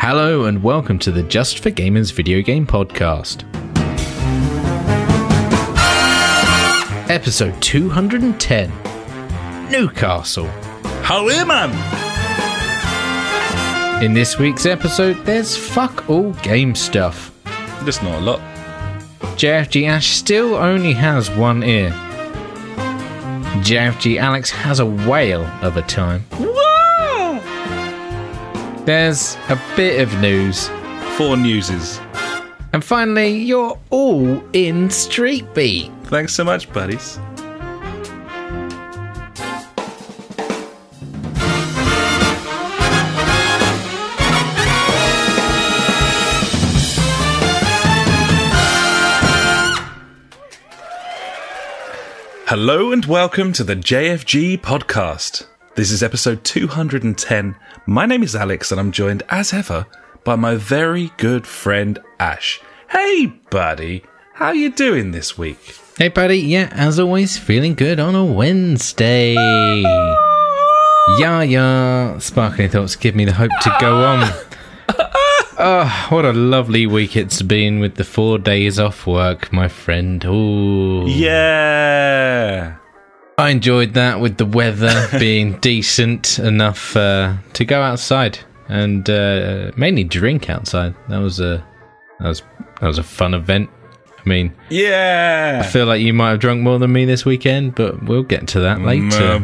Hello and welcome to the Just for Gamers video game podcast. Episode 210, Newcastle. Hello, man! In this week's episode, there's fuck all game stuff. Just not a lot. JFG Ash still only has one ear. JFG Alex has a whale of a time. Whoa! There's a bit of news. 4 newses. And finally, you're all in Street Beat. Thanks so much, buddies. Hello and welcome to the JFG podcast. This is episode 210. My name is Alex and I'm joined as ever by my very good friend Ash. Hey buddy, how you doing this week? Hey buddy, yeah, as always, feeling good on a Wednesday. Yeah, sparkling thoughts give me the hope to go on. Oh, what a lovely week it's been with the 4 days off work, my friend. Ooh. Yeah. I enjoyed that with the weather being decent enough to go outside and mainly drink outside. That was a fun event. I mean, yeah. I feel like you might have drunk more than me this weekend, but we'll get to that later.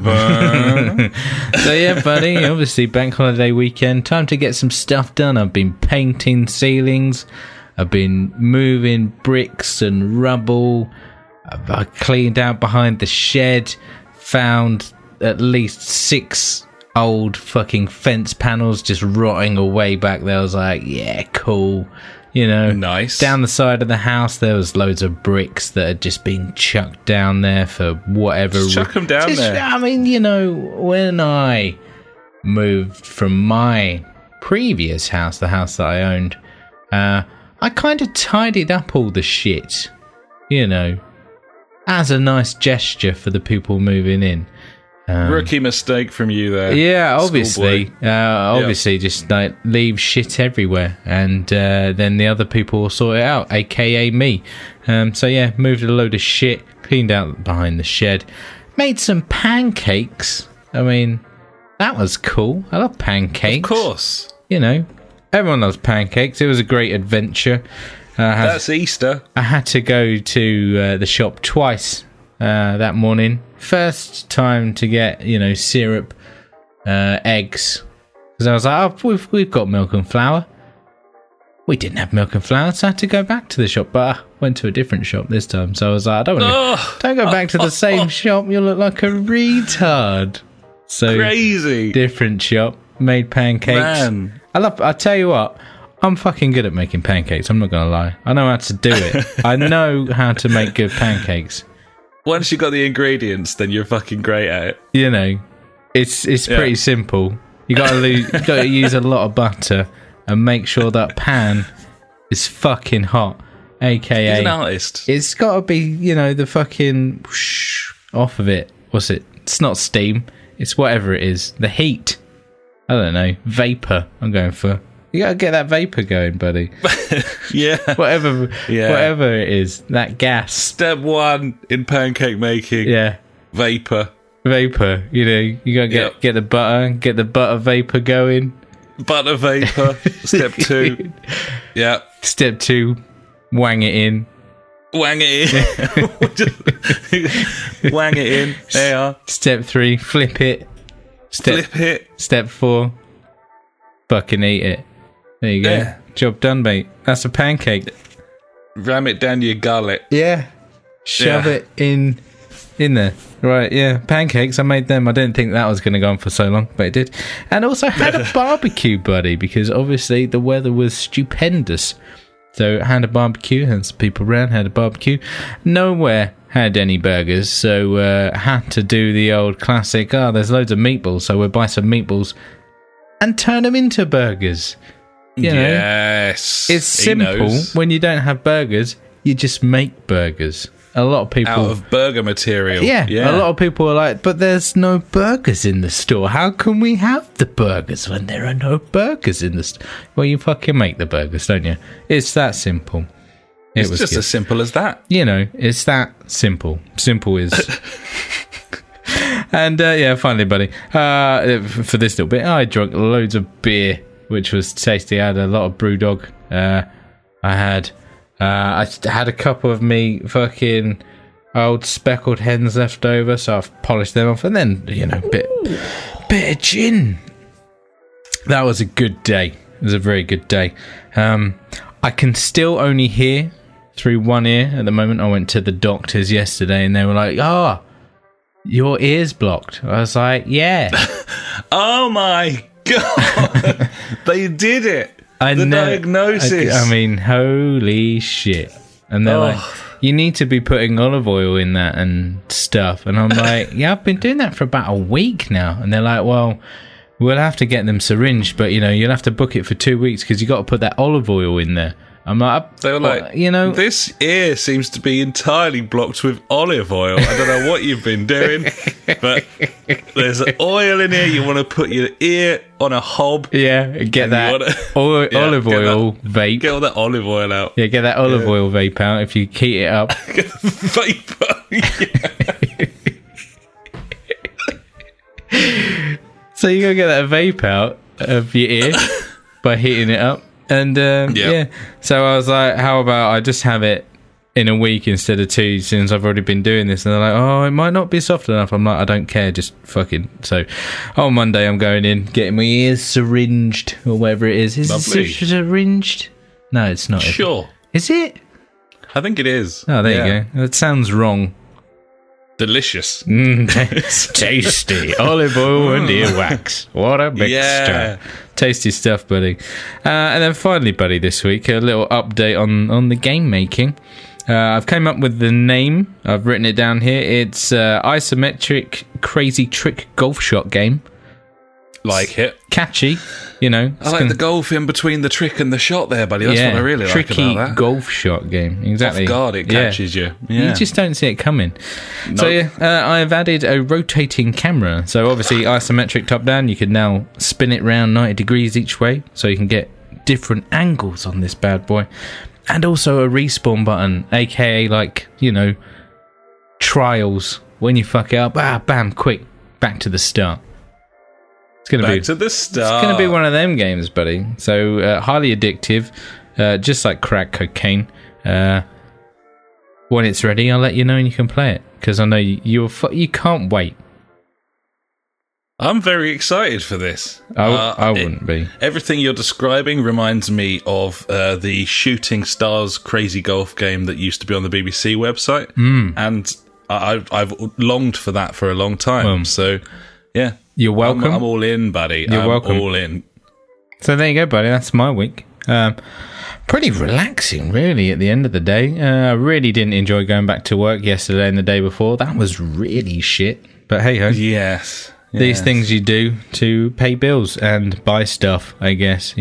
So yeah, buddy, obviously bank holiday weekend, time to get some stuff done. I've been painting ceilings, I've been moving bricks and rubble, I cleaned out behind the shed, found at least 6 old fucking fence panels just rotting away back there. I was like, yeah, cool. You know, nice. Down the side of the house, there was loads of bricks that had just been chucked down there for whatever. Just chuck them down there. I mean, you know, when I moved from my previous house, the house that I owned, I kind of tidied up all the shit, you know, as a nice gesture for the people moving in. Rookie mistake from you there. Yeah, obviously. Obviously, just like leave shit everywhere, and then the other people will sort it out, aka me. So yeah, moved a load of shit, cleaned out behind the shed, made some pancakes. I mean, that was cool. I love pancakes. Of course. You know, everyone loves pancakes. It was a great adventure. That's Easter. I had to go to the shop twice that morning. First time to get, you know, syrup, eggs, because I was like, oh, we've got milk and flour. We didn't have milk and flour, so I had to go back to the shop, but I went to a different shop this time. So I was like, don't go back to the same shop. You'll look like a retard. So crazy. Different shop, made pancakes. Man. I tell you what, I'm fucking good at making pancakes. I'm not gonna lie. I know how to do it. I know how to make good pancakes. Once you got the ingredients, then you're fucking great at it. You know, it's pretty simple. You got to use a lot of butter and make sure that pan is fucking hot. AKA, he's an artist. It's got to be, you know, the fucking whoosh off of it. What's it? It's not steam. It's whatever it is. The heat. I don't know. Vapor. I'm going for. You got to get that vapor going, buddy. Yeah. Whatever it is. That gas. Step 1 in pancake making. Yeah. Vapor. You know, you got to get the butter vapor going. Butter vapor. Step 2. Yeah. Step 2, wang it in. Wang it in. Wang it in. There you are. Step 3, flip it. Flip it. Step 4, fucking eat it. There you go. Yeah. Job done, mate. That's a pancake. Ram it down your gullet. Yeah. Shove it in there. Right, yeah. Pancakes, I made them. I didn't think that was going to go on for so long, but it did. And also had a barbecue, buddy, because obviously the weather was stupendous. So had a barbecue, had some people around, had a barbecue. Nowhere had any burgers, so had to do the old classic, there's loads of meatballs, so we'll buy some meatballs and turn them into burgers. You know? Yes. It's simple. When you don't have burgers, you just make burgers. a lot of people out of burger material. Yeah, a lot of people are like, but there's no burgers in the store. How can we have the burgers when there are no burgers in the store? Well, you fucking make the burgers, don't you? It's that simple. It's just good. As simple as that. You know, it's that simple. Simple is... And, finally, buddy, for this little bit, I drank loads of beer, which was tasty. I had a lot of Brewdog. I had a couple of me fucking old speckled hens left over, so I've polished them off, and then, bit of gin. That was a good day. It was a very good day. I can still only hear through one ear at the moment. I went to the doctors yesterday, and they were like, your ear's blocked. I was like, yeah. Oh my God. They did it. Diagnosis. I mean, holy shit. And they're like, you need to be putting olive oil in that and stuff. And I'm like, yeah, I've been doing that for about a week now. And they're like, well, we'll have to get them syringed, but, you'll have to book it for 2 weeks because you got to put that olive oil in there. I'm like, they were like, this ear seems to be entirely blocked with olive oil. I don't know what you've been doing, but there's oil in here. You want to put your ear on a hob. Yeah, get that olive oil vape. Get all that olive oil out. Yeah, get that olive oil vape out if you heat it up. Vapor. So you go get that vape out of your ear by heating it up. And so I was like, how about I just have it in a week instead of 2 since I've already been doing this? And they're like, it might not be soft enough. I'm like, I don't care, just fucking. So on Monday I'm going in, getting my ears syringed or whatever it is. Is it syringed? No, it's not. Sure. Is it? I think it is. Oh, there you go. That sounds wrong. Delicious. Tasty. Olive oil and earwax. What a mixture. Yeah. Tasty stuff, buddy. And then finally, buddy, this week, a little update on the game making. I've come up with the name. I've written it down here. It's Isometric Crazy Trick Golf Shot Game. Like it. Catchy, I like the golf in between the trick and the shot there, buddy. That's what I really like about that. Tricky golf shot game. Exactly. Off guard, it catches you. Yeah. You just don't see it coming. Nope. So, I've added a rotating camera. So, obviously, isometric top down. You can now spin it round 90 degrees each way. So, you can get different angles on this bad boy. And also a respawn button, a.k.a. trials. When you fuck it up, bam, quick, back to the start. It's going to the start. It's going to be one of them games, buddy. So, highly addictive, just like crack cocaine. When it's ready, I'll let you know and you can play it. Because I know you can't wait. I'm very excited for this. I wouldn't be. Everything you're describing reminds me of the Shooting Stars Crazy Golf game that used to be on the BBC website. And I've longed for that for a long time. So, yeah. You're welcome. I'm all in, buddy. You're welcome. All in. So there you go, buddy. That's my week. Pretty relaxing, really, at the end of the day. I really didn't enjoy going back to work yesterday and the day before. That was really shit. But hey-ho. Yes. These things you do to pay bills and buy stuff, I guess,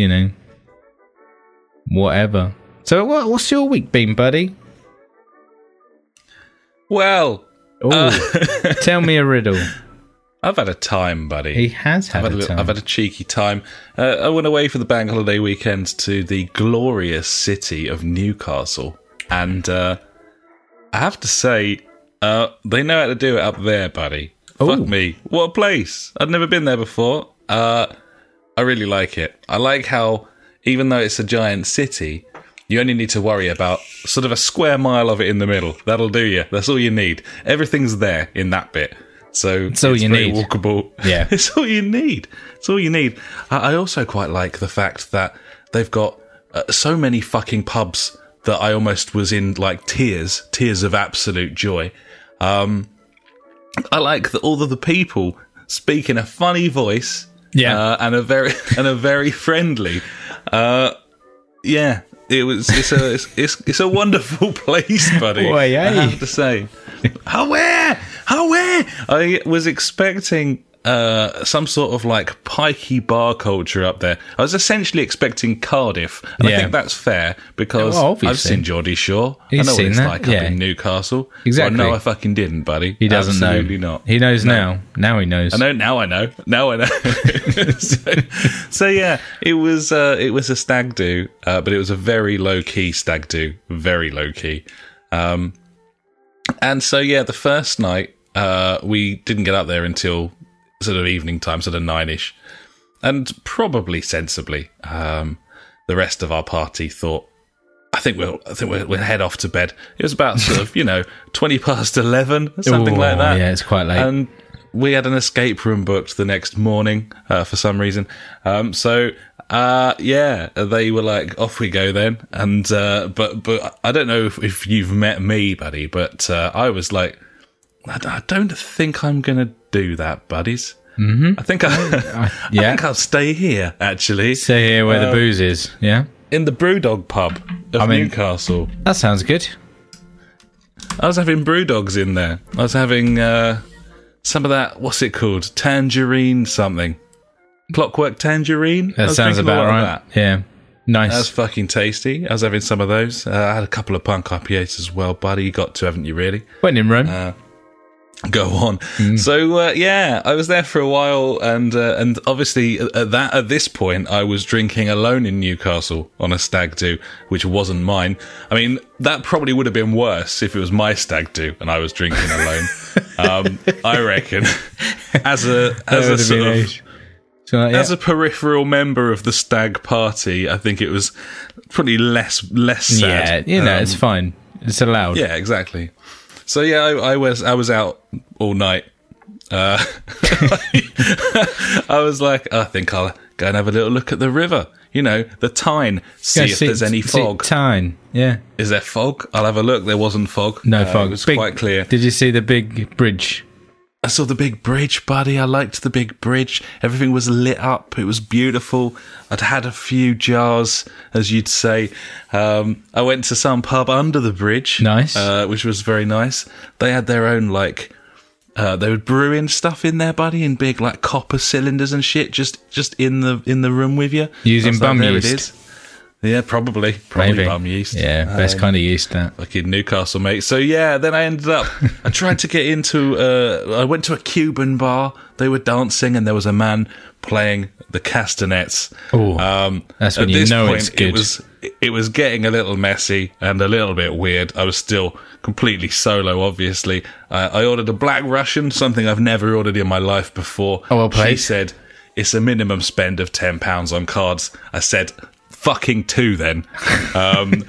Whatever. So what's your week been, buddy? Well. Tell me a riddle. I've had a time, buddy. He has had a time. I've had a cheeky time. I went away for the bank holiday weekend to the glorious city of Newcastle. And I have to say, they know how to do it up there, buddy. Fuck me. What a place. I'd never been there before. I really like it. I like how, even though it's a giant city, you only need to worry about sort of a square mile of it in the middle. That'll do you. That's all you need. Everything's there in that bit. So it's all you very need. Walkable. Yeah. It's all you need. It's all you need. I also quite like the fact that they've got so many fucking pubs that I almost was in like tears of absolute joy. I like that all of the people speak in a funny voice. Yeah. And a very friendly. It's a wonderful place, buddy. Boy, I have to say. How where? I was expecting some sort of like pikey bar culture up there. I was essentially expecting Cardiff, and I think that's fair because I've seen Geordie Shore. I know what it's like up in Newcastle. Exactly. Well, no, I fucking didn't, buddy. He doesn't know. Absolutely not. He knows now. Now he knows. I know. Now I know. so yeah, it was a stag do, but it was a very low key stag do, very low key. And so yeah, the first night we didn't get up there until sort of evening time, sort of 9ish, and probably sensibly, the rest of our party thought, I think we'll head off to bed. It was about sort of 20 past 11, something like that. Yeah, it's quite late. And we had an escape room booked the next morning for some reason. They were like, off we go then. And but I don't know if you've met me, buddy, but I was like, I don't think I'm going to do that, buddies. Mm-hmm. I think I think I'll stay here, actually. Stay here where the booze is, yeah? In the Brewdog pub of Newcastle. That sounds good. I was having Brewdogs in there. I was having some of that, what's it called? Tangerine something. Clockwork Tangerine? That sounds about right. Yeah. Nice. That's fucking tasty. I was having some of those. I had a couple of Punk IPAs as well, buddy. You got to, haven't you, really? When in Rome. Go on. So I was there for a while, and obviously at this point I was drinking alone in Newcastle on a stag do, which wasn't mine. I mean, that probably would have been worse if it was my stag do and I was drinking alone. I reckon as a peripheral member of the stag party, I think it was probably less sad. Yeah, it's fine. It's allowed. Yeah, exactly. So yeah, I was out all night. I was like, I think I'll go and have a little look at the river. The Tyne. See if there's any fog. Tyne, yeah. Is there fog? I'll have a look. There wasn't fog. No fog. It was quite clear. Did you see the big bridge? I saw the big bridge, buddy. I liked the big bridge. Everything was lit up. It was beautiful. I'd had a few jars, as you'd say. I went to some pub under the bridge. Nice. Which was very nice. They had their own, they were brewing stuff in there, buddy, in big, copper cylinders and shit, just in the room with you. Using bum there yeast. It is. Yeah, probably Maybe. bum yeast. Yeah, best kind of yeast, that. Fucking Newcastle, mate. So yeah, then I ended up, I tried to get into, I went to a Cuban bar. They were dancing and there was a man playing the castanets. Oh, that's when you know it's good. It was getting a little messy and a little bit weird. I was still completely solo, obviously. I ordered a Black Russian, something I've never ordered in my life before. Oh, well played. She said, it's a minimum spend of £10 on cards. I said, fucking 2 then. And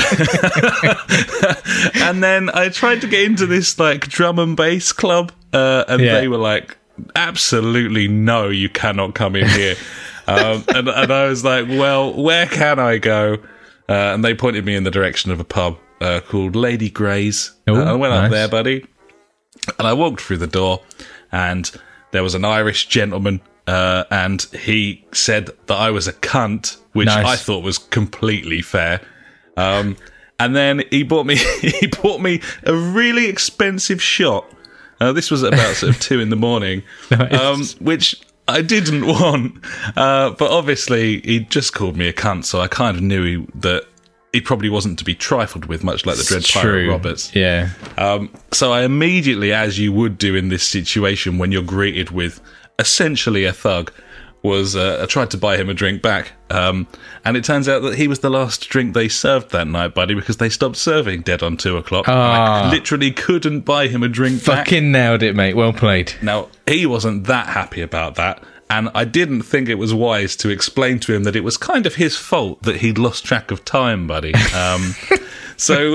then I tried to get into this drum and bass club, and they were like, absolutely no, you cannot come in here. And I was like, well, where can I go? And they pointed me in the direction of a pub called Lady Grey's. I went up there, buddy, and I walked through the door, and there was an Irish gentleman, and he said that I was a cunt, which I thought was completely fair. And then he bought me a really expensive shot. This was about sort of 2 a.m, which I didn't want. But obviously he just called me a cunt, so I kind of knew that he probably wasn't to be trifled with, much like the Dread Pirate Roberts. Yeah. So I immediately, as you would do in this situation when you're greeted with essentially a thug, I tried to buy him a drink back. And it turns out that he was the last drink they served that night, buddy, because they stopped serving dead on 2 o'clock. I literally couldn't buy him a drink back. Fucking nailed it, mate. Well played. Now, he wasn't that happy about that. And I didn't think it was wise to explain to him that it was kind of his fault that he'd lost track of time, buddy. So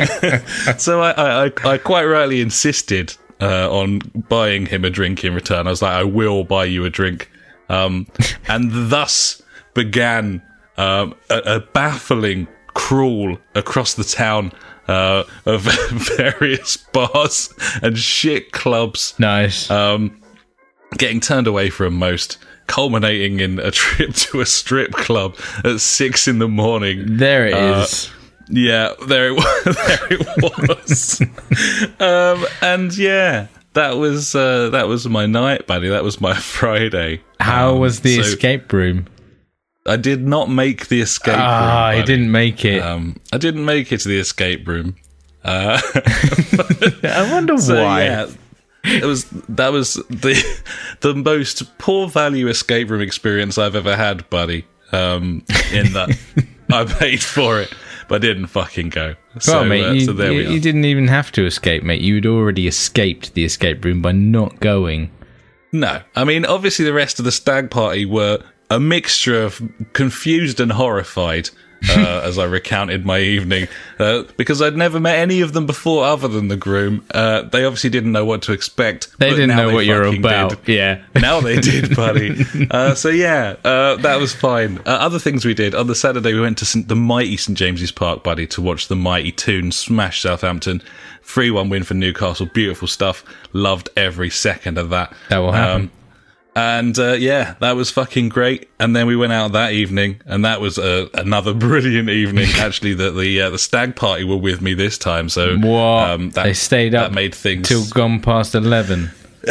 I quite rightly insisted on buying him a drink in return. I was like, I will buy you a drink. And thus began a baffling crawl across the town of various bars and shit clubs. Nice. Getting turned away from most, culminating in a trip to a strip club at 6 a.m. There it is. Yeah, there it was. And yeah, that was my night, buddy. That was my Friday. How was the escape room? I did not make the escape room. I didn't make it. I didn't make it to the escape room. I wonder why. Yeah, that was the most poor value escape room experience I've ever had, buddy. In that I paid for it, but I didn't fucking go. Well, mate, so there we are. You didn't even have to escape, mate. You'd already escaped the escape room by not going. No, I mean, obviously the rest of the stag party were a mixture of confused and horrified. As I recounted my evening, because I'd never met any of them before other than the groom. They obviously didn't know what to expect. They didn't know what you're about. Did. Yeah. Now they did, buddy. That was fine. Other things we did. On the Saturday, we went to the mighty St James's Park, buddy, to watch the mighty Toons smash Southampton. 3-1 win for Newcastle. Beautiful stuff. Loved every second of that. That will happen. And that was fucking great. And then we went out that evening, and that was another brilliant evening. Actually, the stag party were with me this time, so they stayed up. That made things till gone past 11.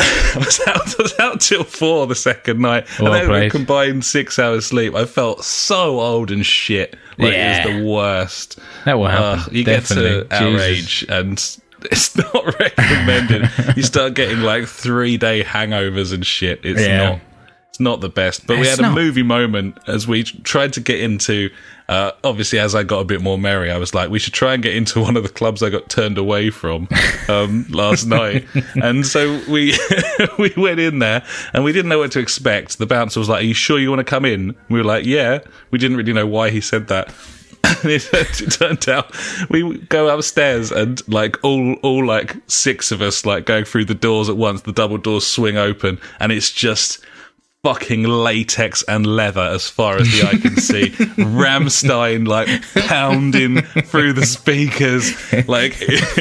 I was out till 4 the second night, and then we combined 6 hours sleep. I felt so old and shit. It was the worst. That will happen. You Definitely. Get to our age, and it's not recommended. You start getting like 3-day hangovers and shit. It's not the best. But we had a movie moment as we tried to get into. Obviously, as I got a bit more merry, I was like, we should try and get into one of the clubs I got turned away from last night. And so we we went in there, and we didn't know what to expect. The bouncer was like, "Are you sure you want to come in?" We were like, "Yeah." We didn't really know why he said that. And it turned out we go upstairs, and like all like 6 of us like going through the doors at once. The double doors swing open, and it's just fucking latex and leather as far as the eye can see. Rammstein like pounding through the speakers. Like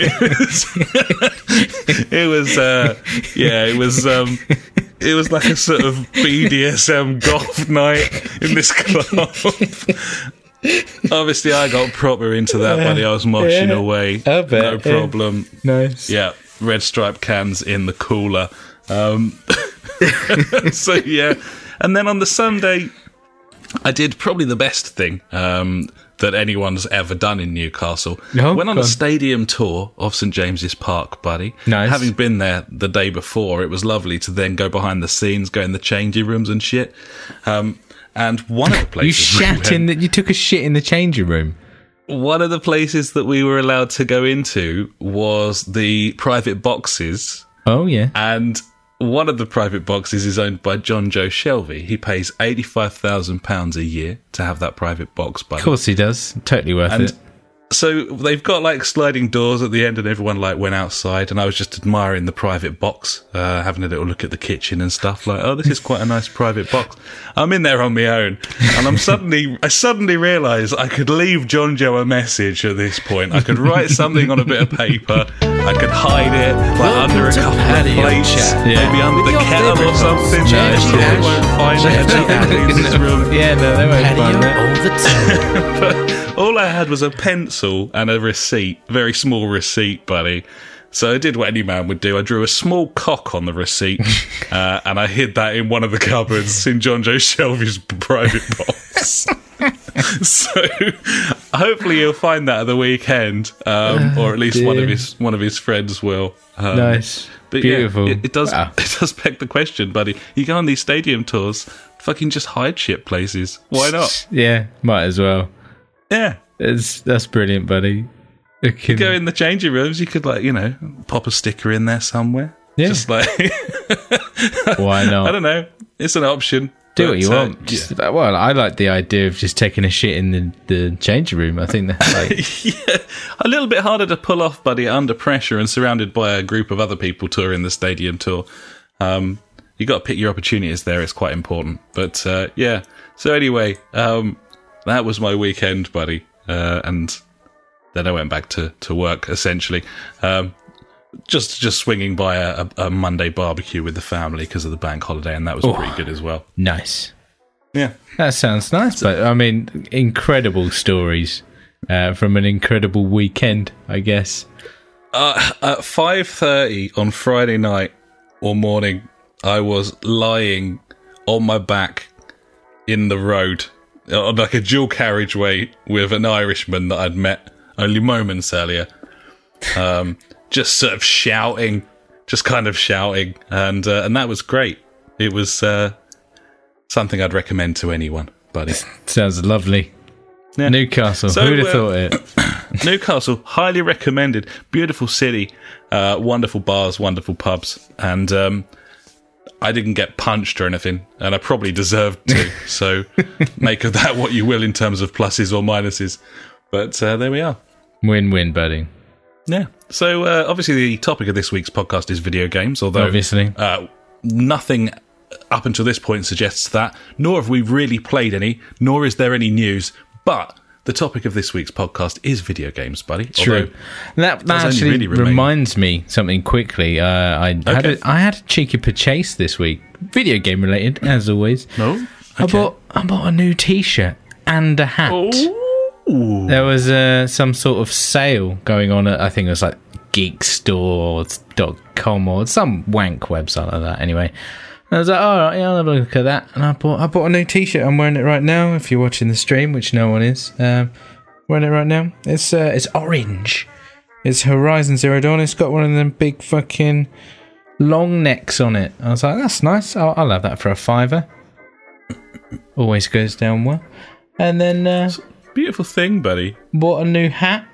it was like a sort of BDSM goth night in this club. Obviously, I got proper into that, buddy. I was moshing away. I bet, no problem. Nice. Yeah, red stripe cans in the cooler. And then on the Sunday, I did probably the best thing that anyone's ever done in Newcastle. Went on a stadium tour of St James's Park, buddy. Nice. Having been there the day before, it was lovely to then go behind the scenes, go in the changing rooms and shit. And one of the places you took a shit in the changing room. One of the places that we were allowed to go into was the private boxes. Oh yeah. And one of the private boxes is owned by John Joe Shelby. He pays £85,000 a year to have that private box, buddy. Of course he does. Totally worth it. So they've got like sliding doors at the end, and everyone like went outside, and I was just admiring the private box, having a little look at the kitchen and stuff. Like, oh, this is quite a nice private box. I'm in there on my own, and I suddenly realised I could leave John Joe a message at this point. I could write something on a bit of paper. I could hide it like under a couple of plates, maybe under the kettle or something. They won't find it. They can't leave this room. Yeah, no, they won't find it. But all I had was a pencil and a receipt, very small receipt, buddy. So I did what any man would do. I drew a small cock on the receipt, and I hid that in one of the cupboards in John Joe Shelby's private box. So hopefully you'll find that at the weekend, or at least one of his friends will. Nice, but beautiful. Yeah, it does beg the question, buddy. You go on these stadium tours, fucking just hide shit places. Why not? Yeah, might as well. Yeah. That's brilliant, buddy. You go in the changing rooms, you could pop a sticker in there somewhere. Yeah. Just like why not? I don't know. It's an option. Do what you want. Well, I like the idea of just taking a shit in the changing room. I think that's a little bit harder to pull off, buddy, under pressure and surrounded by a group of other people touring the stadium tour. You got to pick your opportunities there. It's quite important. But So anyway, that was my weekend, buddy. And then I went back to work, essentially. Just swinging by a Monday barbecue with the family because of the bank holiday, and that was pretty good as well. Nice. Yeah. That sounds nice, but I mean, incredible stories from an incredible weekend, I guess. At 5:30 on Friday night or morning, I was lying on my back in the road on like a dual carriageway with an Irishman that I'd met only moments earlier. Just sort of shouting, and that was great. It was something I'd recommend to anyone, buddy. Sounds lovely. Yeah. Newcastle, So, who'd have thought it? Newcastle, highly recommended. Beautiful city, wonderful bars, wonderful pubs, and I didn't get punched or anything, and I probably deserved to. So make of that what you will in terms of pluses or minuses. But there we are. Win-win, buddy. Yeah. So obviously the topic of this week's podcast is video games, although Obviously. Nothing up until this point suggests that, nor have we really played any, nor is there any news. But the topic of this week's podcast is video games, buddy. True. That actually really reminds me something quickly. I had a cheeky purchase this week, video game related, as always. No, okay. I bought a new T-shirt and a hat. Ooh. There was some sort of sale going on at, I think it was like geekstore.com or some wank website like that. Anyway, I was like, all right, yeah, I'll have a look at that. And I bought a new T-shirt. I'm wearing it right now. If you're watching the stream, which no one is, wearing it right now. It's orange. It's Horizon Zero Dawn. It's got one of them big fucking long necks on it. I was like, that's nice. I'll have that for a $5. Always goes down well. And then Beautiful thing, buddy. bought a new hat.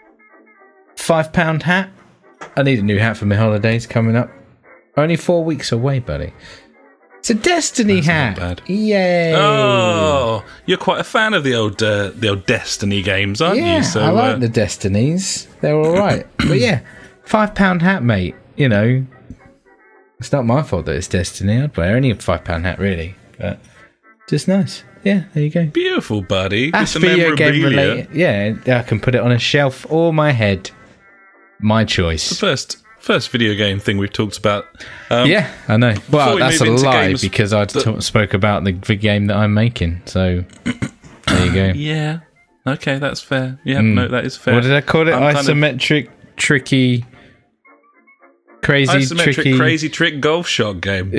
£5 hat. I need a new hat for my holidays coming up. Only 4 weeks away, buddy. It's a Destiny hat. Not bad. Yay! Oh, you're quite a fan of the old Destiny games, aren't yeah, you? So I like the Destinies. They're all right. But yeah, £5 hat, mate. You know, it's not my fault that it's Destiny. I'd wear any £5 hat, really. But just nice. Yeah, there you go. beautiful, buddy. That's With the video game memorabilia. related. Yeah, I can put it on a shelf or my head. My choice. The first video game thing we've talked about. Yeah, I know. Well, we that's a move into lie games because I spoke about the game that I'm making. So there you go. Yeah. Okay, that's fair. Yeah, no, that is fair. What did I call it? I'm kind of- Isometric, tricky, crazy, Isometric tricky. crazy trick golf shot game.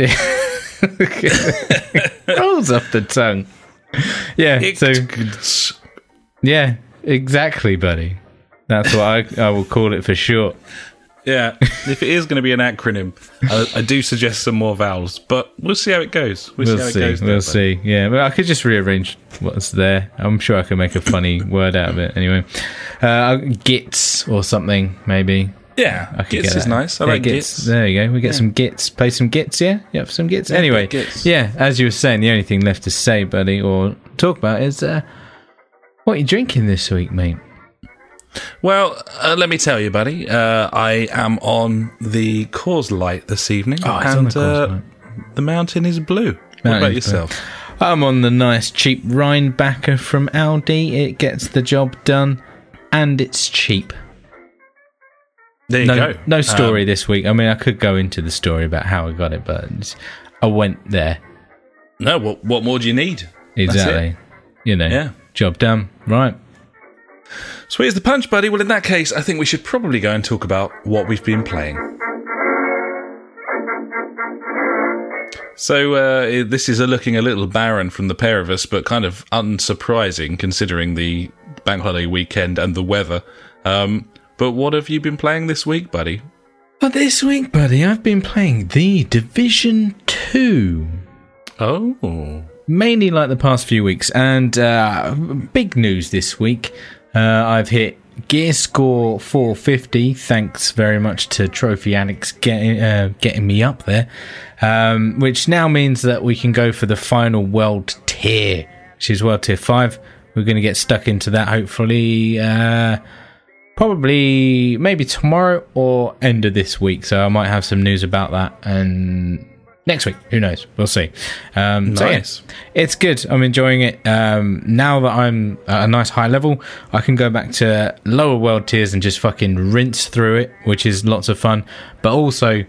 Rolls off the tongue. Yeah. So yeah, exactly, buddy. That's what I will call it for short. Yeah, if it is going to be an acronym, I do suggest some more vowels, but we'll see how it goes. We'll see. Yeah, but I could just rearrange what's there. I'm sure I can make a funny word out of it. Anyway, gits or something maybe. Yeah, I could Gits get is that. nice. I like Gits. There you go. We get some Gits. Play some Gits, yeah? Yep, some Gits. Anyway, Gits. yeah, as you were saying, the only thing left to say, buddy, or talk about is what are you drinking this week, mate? Well, let me tell you, buddy. I am on the Coors Light this evening, Oh, it's on the Coors Light. the mountain is blue. What about yourself? I'm on the nice cheap Rheinbacher from Aldi. It gets the job done, and it's cheap. There you go. No story this week. I mean, I could go into the story about how I got it, but I went there. No, what more do you need? Exactly. You know, Yeah. job done. Right. Sweet as the punch, buddy. Well, in that case, I think we should probably go and talk about what we've been playing. So this is looking a little barren from the pair of us, but kind of unsurprising considering the bank holiday weekend and the weather. But what have you been playing this week, buddy? But this week, buddy, I've been playing The Division 2. Oh. Mainly like the past few weeks. And big news this week. I've hit gear score 450. Thanks very much to Trophy Addicts getting me up there. Which now means that we can go for the final world tier, which is World Tier 5. We're going to get stuck into that hopefully probably maybe tomorrow or end of this week. So I might have some news about that and next week. Who knows? We'll see. Nice. So yeah, it's good. I'm enjoying it. Now that I'm at a nice high level, I can go back to lower world tiers and just fucking rinse through it, which is lots of fun. But also,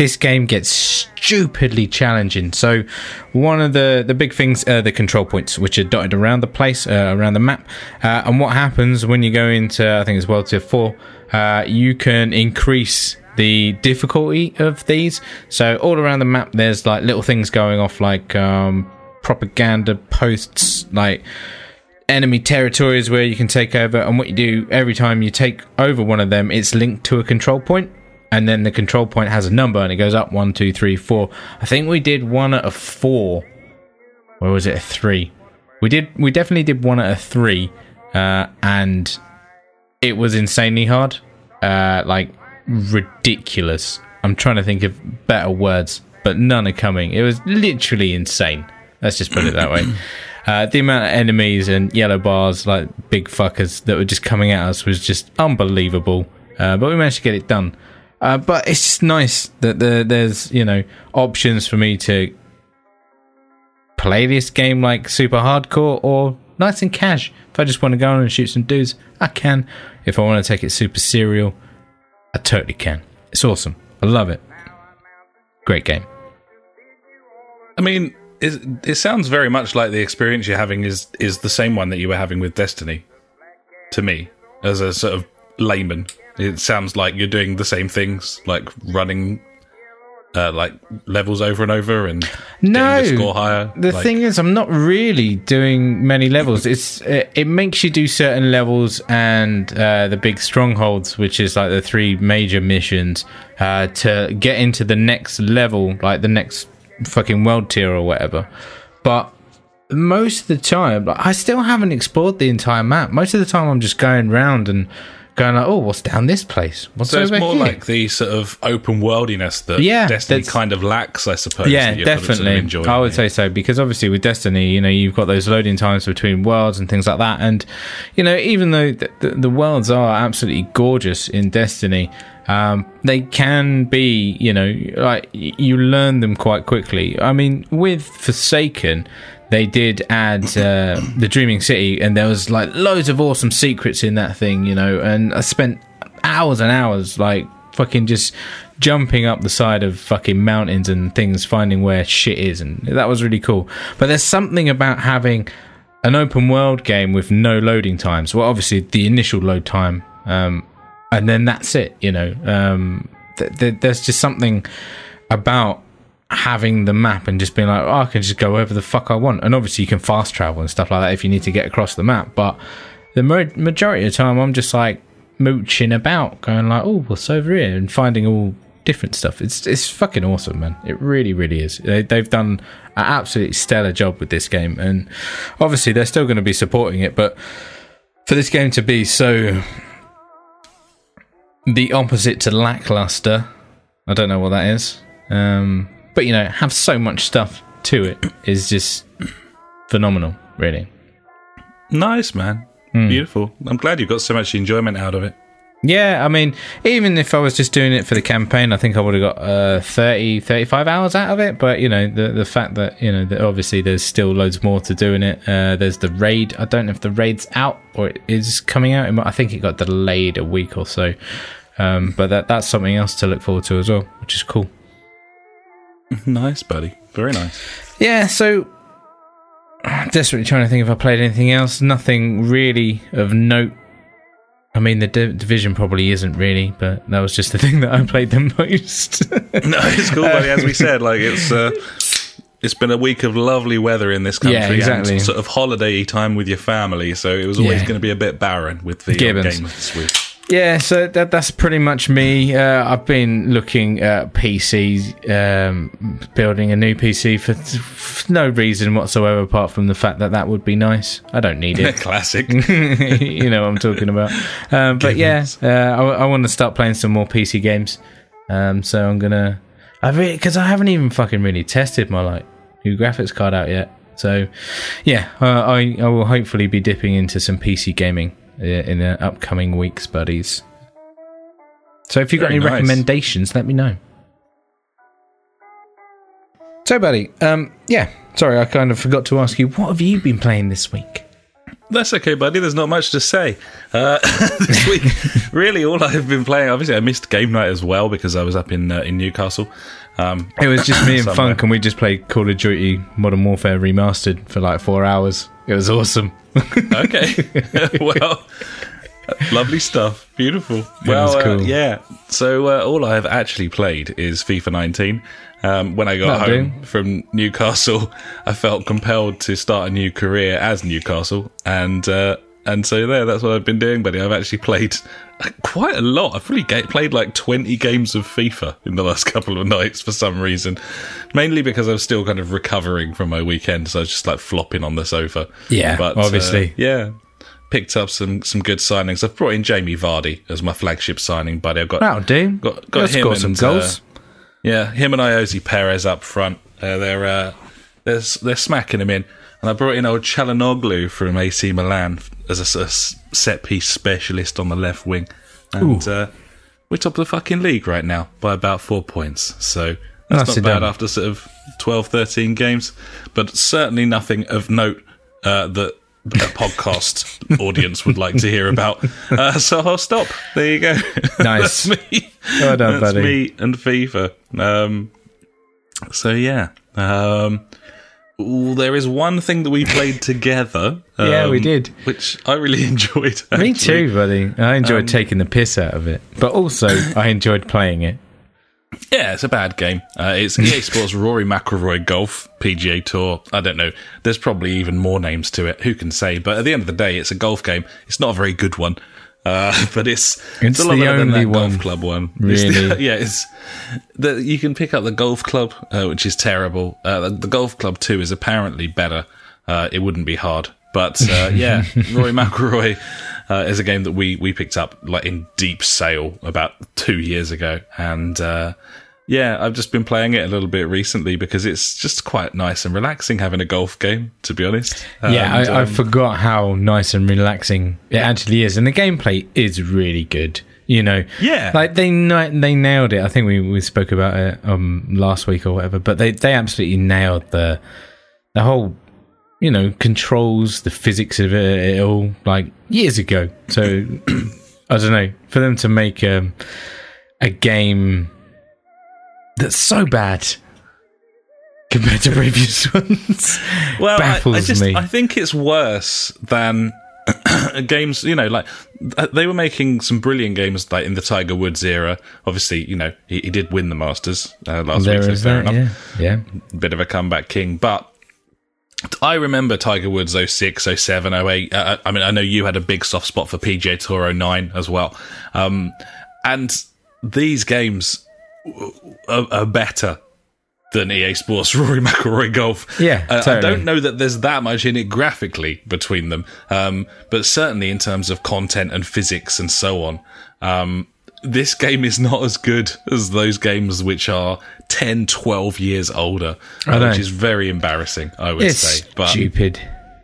this game gets stupidly challenging. So one of the big things are the control points, which are dotted around the place, around the map. And what happens when you go into, I think it's World Tier 4, you can increase the difficulty of these. So all around the map, there's like little things going off, like propaganda posts, like enemy territories where you can take over. And what you do every time you take over one of them, it's linked to a control point, and then the control point has a number and it goes up 1, 2, 3, 4. I think we did one at a 4, or was it a 3? We definitely did one at a 3, and it was insanely hard, like ridiculous. I'm trying to think of better words, but none are coming. It was literally insane. Let's just put it that way. The amount of enemies and yellow bars, like big fuckers, that were just coming at us was just unbelievable. But we managed to get it done. But it's just nice that there's, you know, options for me to play this game like super hardcore or nice and cash. If I just want to go on and shoot some dudes, I can. If I want to take it super serial, I totally can. It's awesome. I love it. Great game. I mean, it sounds very much like the experience you're having is the same one that you were having with Destiny. To me, as a sort of layman, it sounds like you're doing the same things, like running like levels over and over and getting the score higher. The thing is, I'm not really doing many levels. It makes you do certain levels and the big strongholds, which is like the 3 major missions, to get into the next level, like the next fucking world tier or whatever. But most of the time, like, I still haven't explored the entire map. Most of the time I'm just going around and going like, oh, what's down this place? What's so over it's more here? like the sort of open worldiness that Destiny kind of lacks, I suppose. Yeah, that definitely. Sort of I would say so, because obviously with Destiny, you know, you've got those loading times between worlds and things like that. And, you know, even though the worlds are absolutely gorgeous in Destiny, they can be, you know, like, you learn them quite quickly. I mean, with Forsaken, they did add the Dreaming City, and there was like loads of awesome secrets in that thing, you know, and I spent hours and hours like fucking just jumping up the side of fucking mountains and things, finding where shit is, and that was really cool. But there's something about having an open world game with no loading times. Well, obviously the initial load time, and then that's it, you know. There's just something about having the map and just being like, oh, I can just go wherever the fuck I want. And obviously you can fast travel and stuff like that if you need to get across the map, but the majority of the time I'm just like mooching about, going like, oh, what's over here, and finding all different stuff. It's fucking awesome, man. It really, really is. They've done an absolutely stellar job with this game, and obviously they're still going to be supporting it, but for this game to be so the opposite to lackluster, I don't know what that is, but, you know, have so much stuff to it is just phenomenal, really. Nice, man. Beautiful. I'm glad you got so much enjoyment out of it. Yeah, I mean, even if I was just doing it for the campaign, I think I would have got 35 hours out of it. But, you know, the fact that, you know, that obviously there's still loads more to do in it. There's the raid. I don't know if the raid's out or it is coming out. I think it got delayed a week or so. But that's something else to look forward to as well, which is cool. Nice, buddy. Very nice. Yeah, so I'm desperately trying to think if I played anything else. Nothing really of note. I mean, the Division probably isn't really, but that was just the thing that I played the most. No, it's cool, buddy. As we said, like, it's been a week of lovely weather in this country, yeah, exactly, and sort of holiday time with your family, so it was always going to be a a bit barren with the games this week. Yeah, so that's pretty much me. I've been looking at PCs, building a new PC for no reason whatsoever, apart from the fact that would be nice. I don't need it. Classic. You know what I'm talking about. But yeah, I want to start playing some more PC games. So I'm gonna, because I haven't even fucking really tested my like new graphics card out yet. So yeah, I will hopefully be dipping into some PC gaming in the upcoming weeks, buddies. So if you've got any recommendations, let me know. So, buddy, yeah, sorry, I kind of forgot to ask you, what have you been playing this week? That's okay, buddy. There's not much to say. This week, really, all I've been playing, obviously, I missed game night as well because I was up in Newcastle. It was just me and Funk, and we just played Call of Duty Modern Warfare Remastered for like 4 hours. It was awesome. Okay. Well, lovely stuff. Beautiful. Well, cool. Yeah. So all I have actually played is FIFA 19. When I got home from Newcastle, I felt compelled to start a new career as Newcastle, and so there, that's what I've been doing, buddy. I've actually played quite a lot. I've probably played like 20 games of FIFA in the last couple of nights for some reason, mainly because I was still kind of recovering from my weekend, so I was just like flopping on the sofa. Yeah, but obviously, picked up some good signings. I've brought in Jamie Vardy as my flagship signing, buddy. I've got got him and some goals. Yeah, him and Iosi Perez up front. They're smacking him in. And I brought in old Çalhanoğlu from AC Milan as a set-piece specialist on the left wing. And we're top of the fucking league right now by about 4 points. So that's not bad after sort of 12, 13 games. But certainly nothing of note that a podcast audience would like to hear about. So I'll stop. There you go. Nice. That's me. Well done, That's buddy. me and FIFA. So yeah. There is one thing that we played together. Yeah, we did. Which I really enjoyed. Actually. Me too, buddy. I enjoyed taking the piss out of it. But also, I enjoyed playing it. Yeah, it's a bad game. It's EA Sports Rory McIlroy Golf PGA Tour. I don't know. There's probably even more names to it. Who can say? But at the end of the day, it's a golf game. It's not a very good one. But it's a lot better than that golf club one. Really? You can pick up the golf club, which is terrible. The golf club 2 is apparently better. It wouldn't be hard. But Rory McIlroy is a game that we picked up like in deep sale about 2 years ago, and I've just been playing it a little bit recently because it's just quite nice and relaxing having a golf game, to be honest. I forgot how nice and relaxing it actually is, and the gameplay is really good. You know, like they nailed it. I think we spoke about it last week or whatever, but they absolutely nailed the whole, controls, the physics of it all, like years ago. So I don't know, for them to make a game that's so bad compared to previous ones baffles me. I think it's worse than games, like they were making some brilliant games like in the Tiger Woods era. Obviously, he did win the Masters last week, so fair enough. Yeah. Bit of a comeback king, but I remember Tiger Woods 06, 07, 08. I know you had a big soft spot for PGA Tour 09 as well. And these games are better than EA Sports Rory McIlroy Golf. Yeah, totally. I don't know that there's that much in it graphically between them, but certainly in terms of content and physics and so on, this game is not as good as those games which are 10, 12 years older, which is very embarrassing, I would say. But stupid.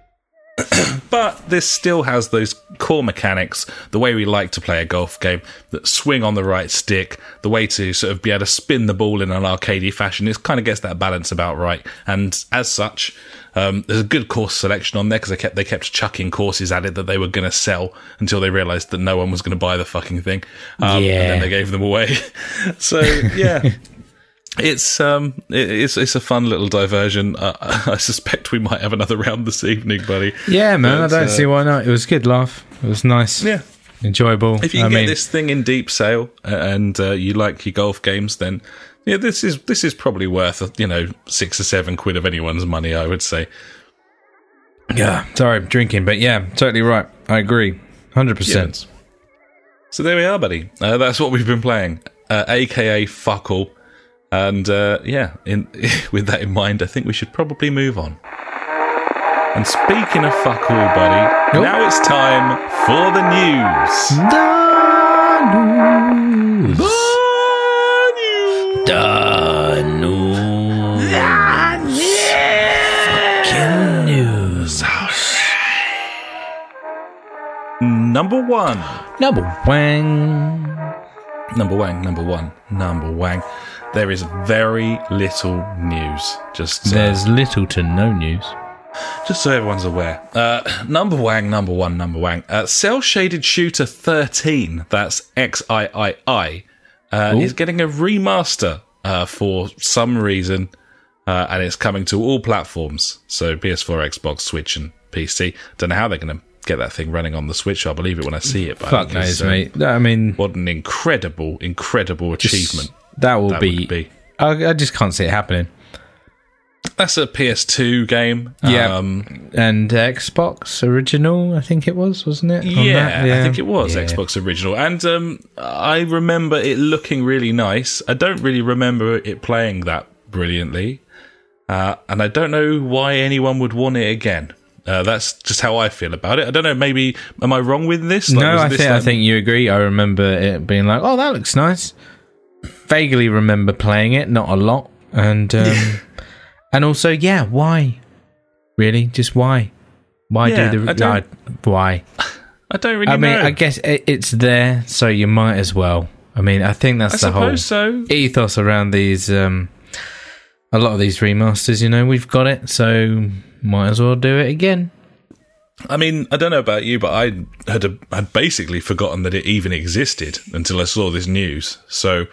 But this still has those core mechanics, the way we like to play a golf game, that swing on the right stick, the way to sort of be able to spin the ball in an arcadey fashion. It kind of gets that balance about right. And as such, there's a good course selection on there because they kept chucking courses at it that they were going to sell until they realised that no one was going to buy the fucking thing. And then they gave them away. So, yeah. It's a fun little diversion. I suspect we might have another round this evening, buddy. Yeah, man, I don't see why not. It was a good laugh. It was nice. Yeah. Enjoyable. If you get this thing in deep sale and you like your golf games, then this is probably worth 6 or 7 quid of anyone's money, I would say. Yeah, sorry, I'm drinking, but yeah, totally right. I agree, 100%. Yes. So there we are, buddy. That's what we've been playing, aka fuck all. And with that in mind, I think we should probably move on. And speaking of fuck all, buddy, now it's time for the news. Fucking news. Number one. There is very little news. There's little to no news. Just so everyone's aware. Number one. Cell Shaded Shooter 13, that's XIII, is getting a remaster for some reason, and it's coming to all platforms. So PS4, Xbox, Switch, and PC. Don't know how they're going to get that thing running on the Switch. I'll believe it when I see it. Fuck knows, mate. I mean, what an incredible achievement that would be. I just can't see it happening. That's a PS2 game. Yeah. And Xbox original, I think it was, wasn't it? Yeah, I think it was Xbox original. And I remember it looking really nice. I don't really remember it playing that brilliantly. And I don't know why anyone would want it again. That's just how I feel about it. I don't know, maybe, am I wrong with this? Like, no, I think you agree. I remember it being like, oh, that looks nice. Vaguely remember playing it, not a lot. And and also, why? Really? Why? Why? Why? I don't really know. I guess it's there, so you might as well. I mean, I think that's the whole ethos around these, a lot of these remasters, we've got it, so might as well do it again. I mean, I don't know about you, but I had basically forgotten that it even existed until I saw this news. So,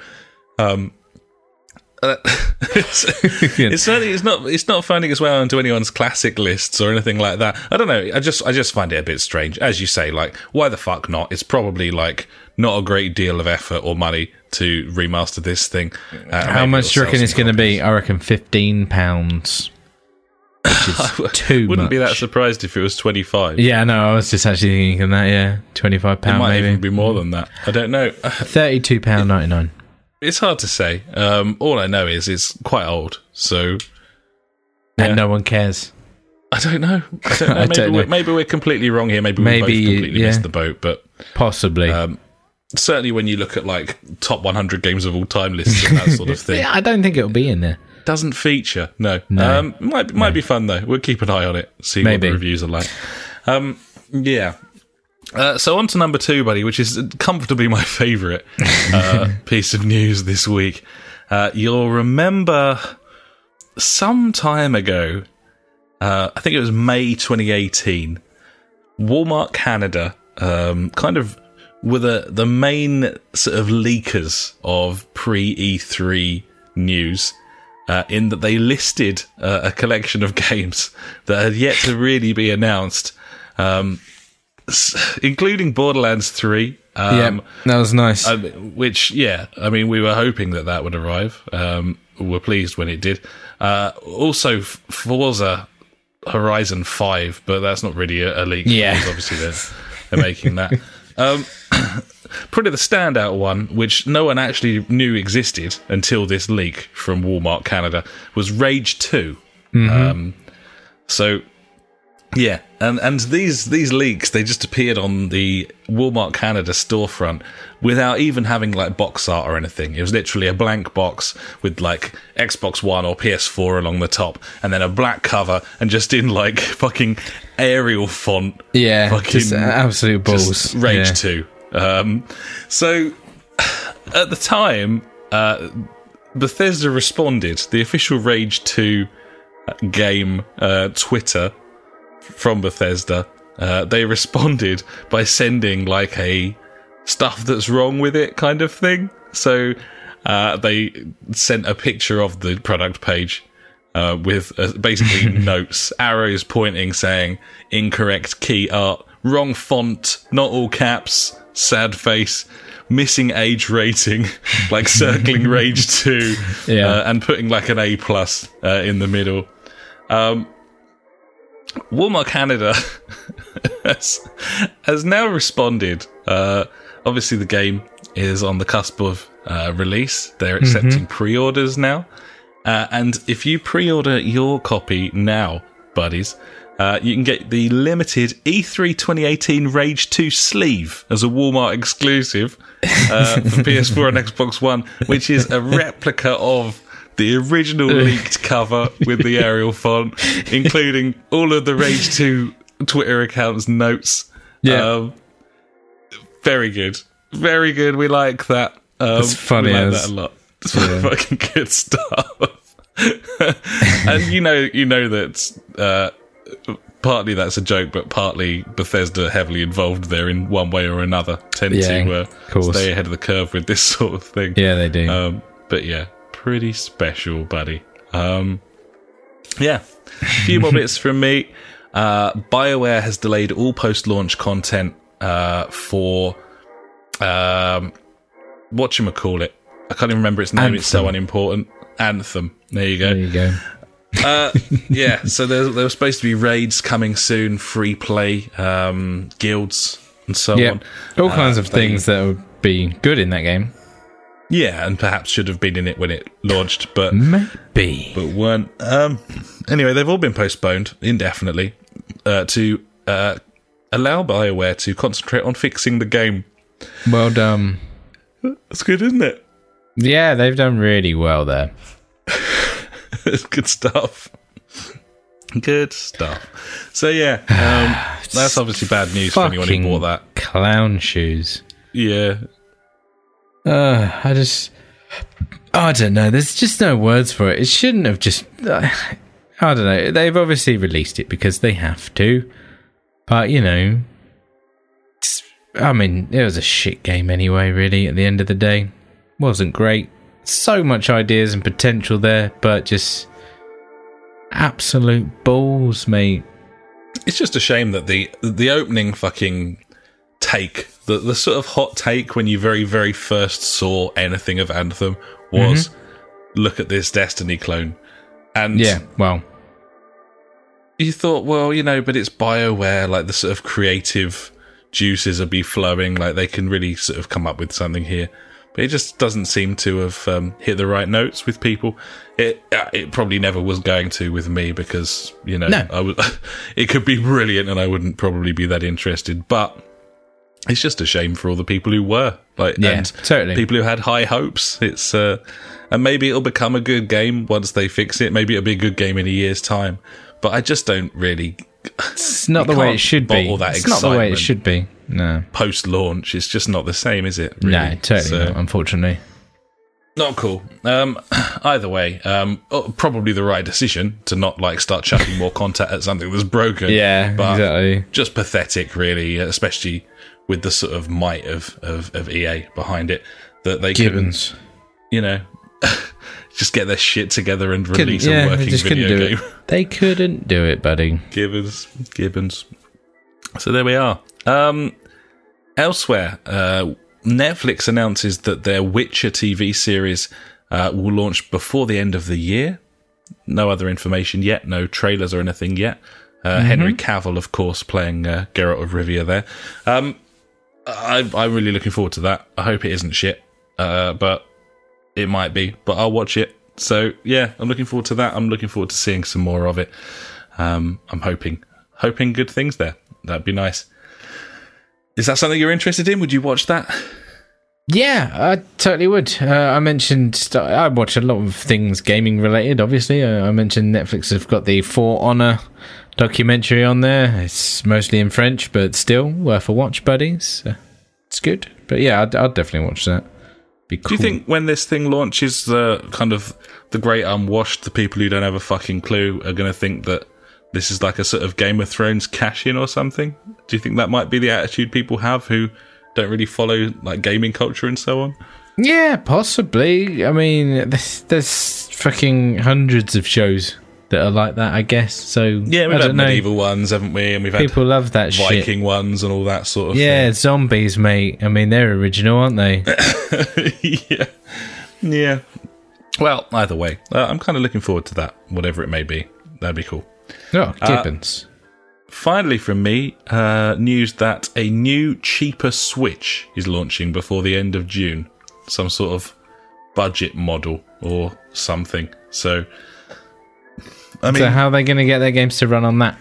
it's not finding its way onto anyone's classic lists or anything like that. I don't know. I just find it a bit strange, as you say. Like, why the fuck not? It's probably like not a great deal of effort or money to remaster this thing. How much do you reckon it's going to be? I reckon £15. Which is too Wouldn't much. Be that surprised if it was 25. Yeah, no, I was just actually thinking that. Yeah, £25. It might maybe even be more than that. I don't know. £32.99. It's hard to say. All I know is it's quite old, so and no one cares. I don't know. Maybe we're completely wrong here. Maybe we both completely missed the boat, but possibly. Certainly, when you look at like top 100 games of all time lists and that sort of thing, I don't think it'll be in there. Doesn't feature. No. Might be fun though. We'll keep an eye on it. See what the reviews are like. So on to number 2, buddy, which is comfortably my favourite piece of news this week. You'll remember some time ago, I think it was May 2018, Walmart Canada kind of were the main sort of leakers of pre-E3 news. In that they listed a collection of games that had yet to really be announced, including Borderlands 3. That was nice. Which, we were hoping that would arrive. We're pleased when it did. Also, Forza Horizon 5, but that's not really a leak. Yeah. Because obviously they're making that. Probably the standout one, which no one actually knew existed until this leak from Walmart Canada, was Rage 2. Mm-hmm. And these leaks, they just appeared on the Walmart Canada storefront without even having like box art or anything. It was literally a blank box with like Xbox One or PS4 along the top, and then a black cover, and just in like fucking Arial font. Yeah, fucking just absolute balls. Just Rage 2. So at the time, Bethesda responded. The official Rage 2 game Twitter from Bethesda, they responded by sending like a stuff that's wrong with it kind of thing. So they sent a picture of the product page with basically notes, arrows pointing, saying incorrect key art, wrong font, not all caps, sad face, missing age rating, like circling Rage 2, and putting like an A+ in the middle. Walmart Canada has now responded. Obviously, the game is on the cusp of release. They're accepting pre-orders now. And if you pre-order your copy now, buddies, you can get the limited E3 2018 Rage 2 sleeve as a Walmart exclusive for PS4 and Xbox One, which is a replica of the original leaked cover with the Arial font, including all of the Rage 2 Twitter accounts notes. Yeah. Very good. Very good. We like that. It's funny. We like that a lot. It's fucking good stuff. And you know that partly that's a joke, but partly Bethesda heavily involved there in one way or another, tend to stay ahead of the curve with this sort of thing. Yeah, they do. But yeah, pretty special, buddy. Yeah, a few more bits from me. BioWare has delayed all post-launch content for whatchamacallit. I can't even remember its name. Anthem. It's so unimportant. Anthem. There you go. Yeah, so there were supposed to be raids coming soon, free play, guilds, and so on. All kinds of things that would be good in that game. Yeah, and perhaps should have been in it when it launched, but maybe, but weren't. Anyway, they've all been postponed indefinitely to allow BioWare to concentrate on fixing the game. Well done. That's good, isn't it? Yeah, they've done really well there. It's good stuff. Good stuff. So yeah, that's obviously bad news for anyone who bought that. Clown shoes. Yeah. I don't know. There's just no words for it. It shouldn't have just... I don't know. They've obviously released it because they have to. But, you know... it was a shit game anyway, really, at the end of the day. Wasn't great. So much ideas and potential there, but just... absolute balls, mate. It's just a shame that the opening fucking take... The sort of hot take when you very, very first saw anything of Anthem was, look at this Destiny clone. And yeah, well... you thought, well, but it's BioWare, like the sort of creative juices will be flowing, like they can really sort of come up with something here. But it just doesn't seem to have hit the right notes with people. It probably never was going to with me because, no. It could be brilliant and I wouldn't probably be that interested. But it's just a shame for all the people who were, and totally. People who had high hopes. It's and maybe it'll become a good game once they fix it. Maybe it'll be a good game in a year's time. But I just don't really. It's not the way it should be. It's not the way it should be. No. Post-launch, it's just not the same, is it? Really? No, totally not, unfortunately. Not cool. Either way, probably the right decision to not start chucking more content at something that's broken. Yeah, but exactly. Just pathetic, really, especially with the sort of might of EA behind it, that they Gibbons. couldn't, just get their shit together and release a working video game. They couldn't do it, buddy. Gibbons. So there we are. Elsewhere, Netflix announces that their Witcher TV series will launch before the end of the year. No other information yet, no trailers or anything yet. Henry Cavill, of course, playing Geralt of Rivia there. I'm really looking forward to that. I hope it isn't shit, but it might be. But I'll watch it. So yeah, I'm looking forward to that. I'm looking forward to seeing some more of it. I'm hoping good things there. That'd be nice. Is that something you're interested in? Would you watch that? Yeah, I totally would. I mentioned I watch a lot of things gaming related, obviously. I mentioned Netflix have got the For Honor documentary on there. It's mostly in French, but still worth a watch, buddies. It's good. But yeah, I'd definitely watch that. Be cool. Do you think when this thing launches, the great unwashed, the people who don't have a fucking clue, are going to think that this is like a sort of Game of Thrones cash-in or something? Do you think that might be the attitude people have who don't really follow gaming culture and so on? Yeah, possibly. I mean, there's fucking hundreds of shows that are like that, I guess. So yeah, we've had medieval ones, haven't we? And we've had people love that Viking ones and all that sort of thing. Yeah, zombies, mate. I mean, they're original, aren't they? Yeah. Well, either way, I'm kind of looking forward to that, whatever it may be. That'd be cool. Oh, Gibbons. Finally from me, news that a new, cheaper Switch is launching before the end of June. Some sort of budget model or something. So how are they going to get their games to run on that?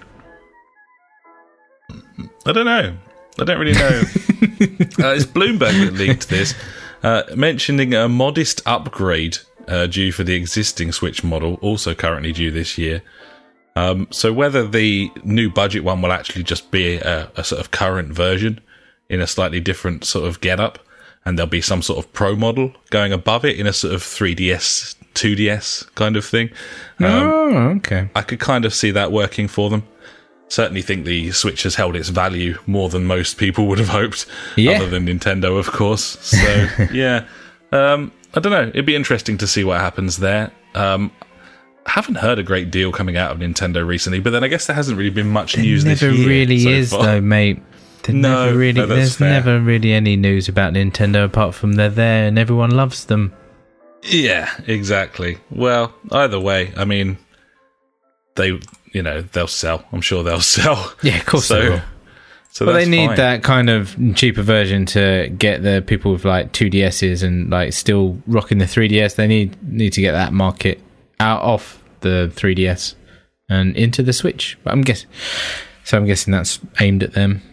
I don't know. I don't really know. It's Bloomberg that leaked this, mentioning a modest upgrade due for the existing Switch model, also currently due this year. So whether the new budget one will actually just be a sort of current version in a slightly different sort of get-up, and there'll be some sort of pro model going above it in a sort of 3DS, 2DS kind of thing. Okay. I could kind of see that working for them. certainly think the Switch has held its value more than most people would have hoped, other than Nintendo, of course. So, yeah. I don't know. It'd be interesting to see what happens there. I haven't heard a great deal coming out of Nintendo recently, but then I guess there hasn't really been much news this year. Never really so is, far. though, mate. There's fair. never really any news about Nintendo apart from they're there and everyone loves them. Yeah, exactly. Well, either way, I mean, they'll sell. I'm sure they'll sell. Yeah, of course they will. So they need fine. that kind of cheaper version to get the people with like 2DSs and like still rocking the 3DS. They need to get that market out of the 3DS and into the Switch. But I'm guessing that's aimed at them.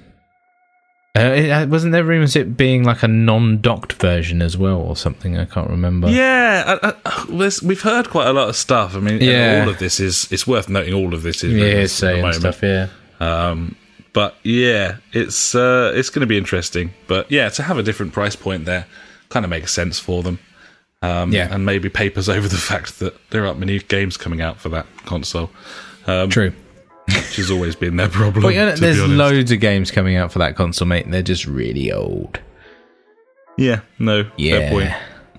Wasn't there rumours it being like a non-docked version as well or something? I can't remember. Yeah, we've heard quite a lot of stuff. I mean, all of this it's worth noting. All of this is rumours at the moment. Stuff. Yeah. But yeah, it's going to be interesting. But yeah, to have a different price point there kind of makes sense for them. And maybe papers over the fact that there aren't many games coming out for that console. True. Which has always been their problem. Well, there's loads of games coming out for that console, mate, and they're just really old. Yeah, fair point.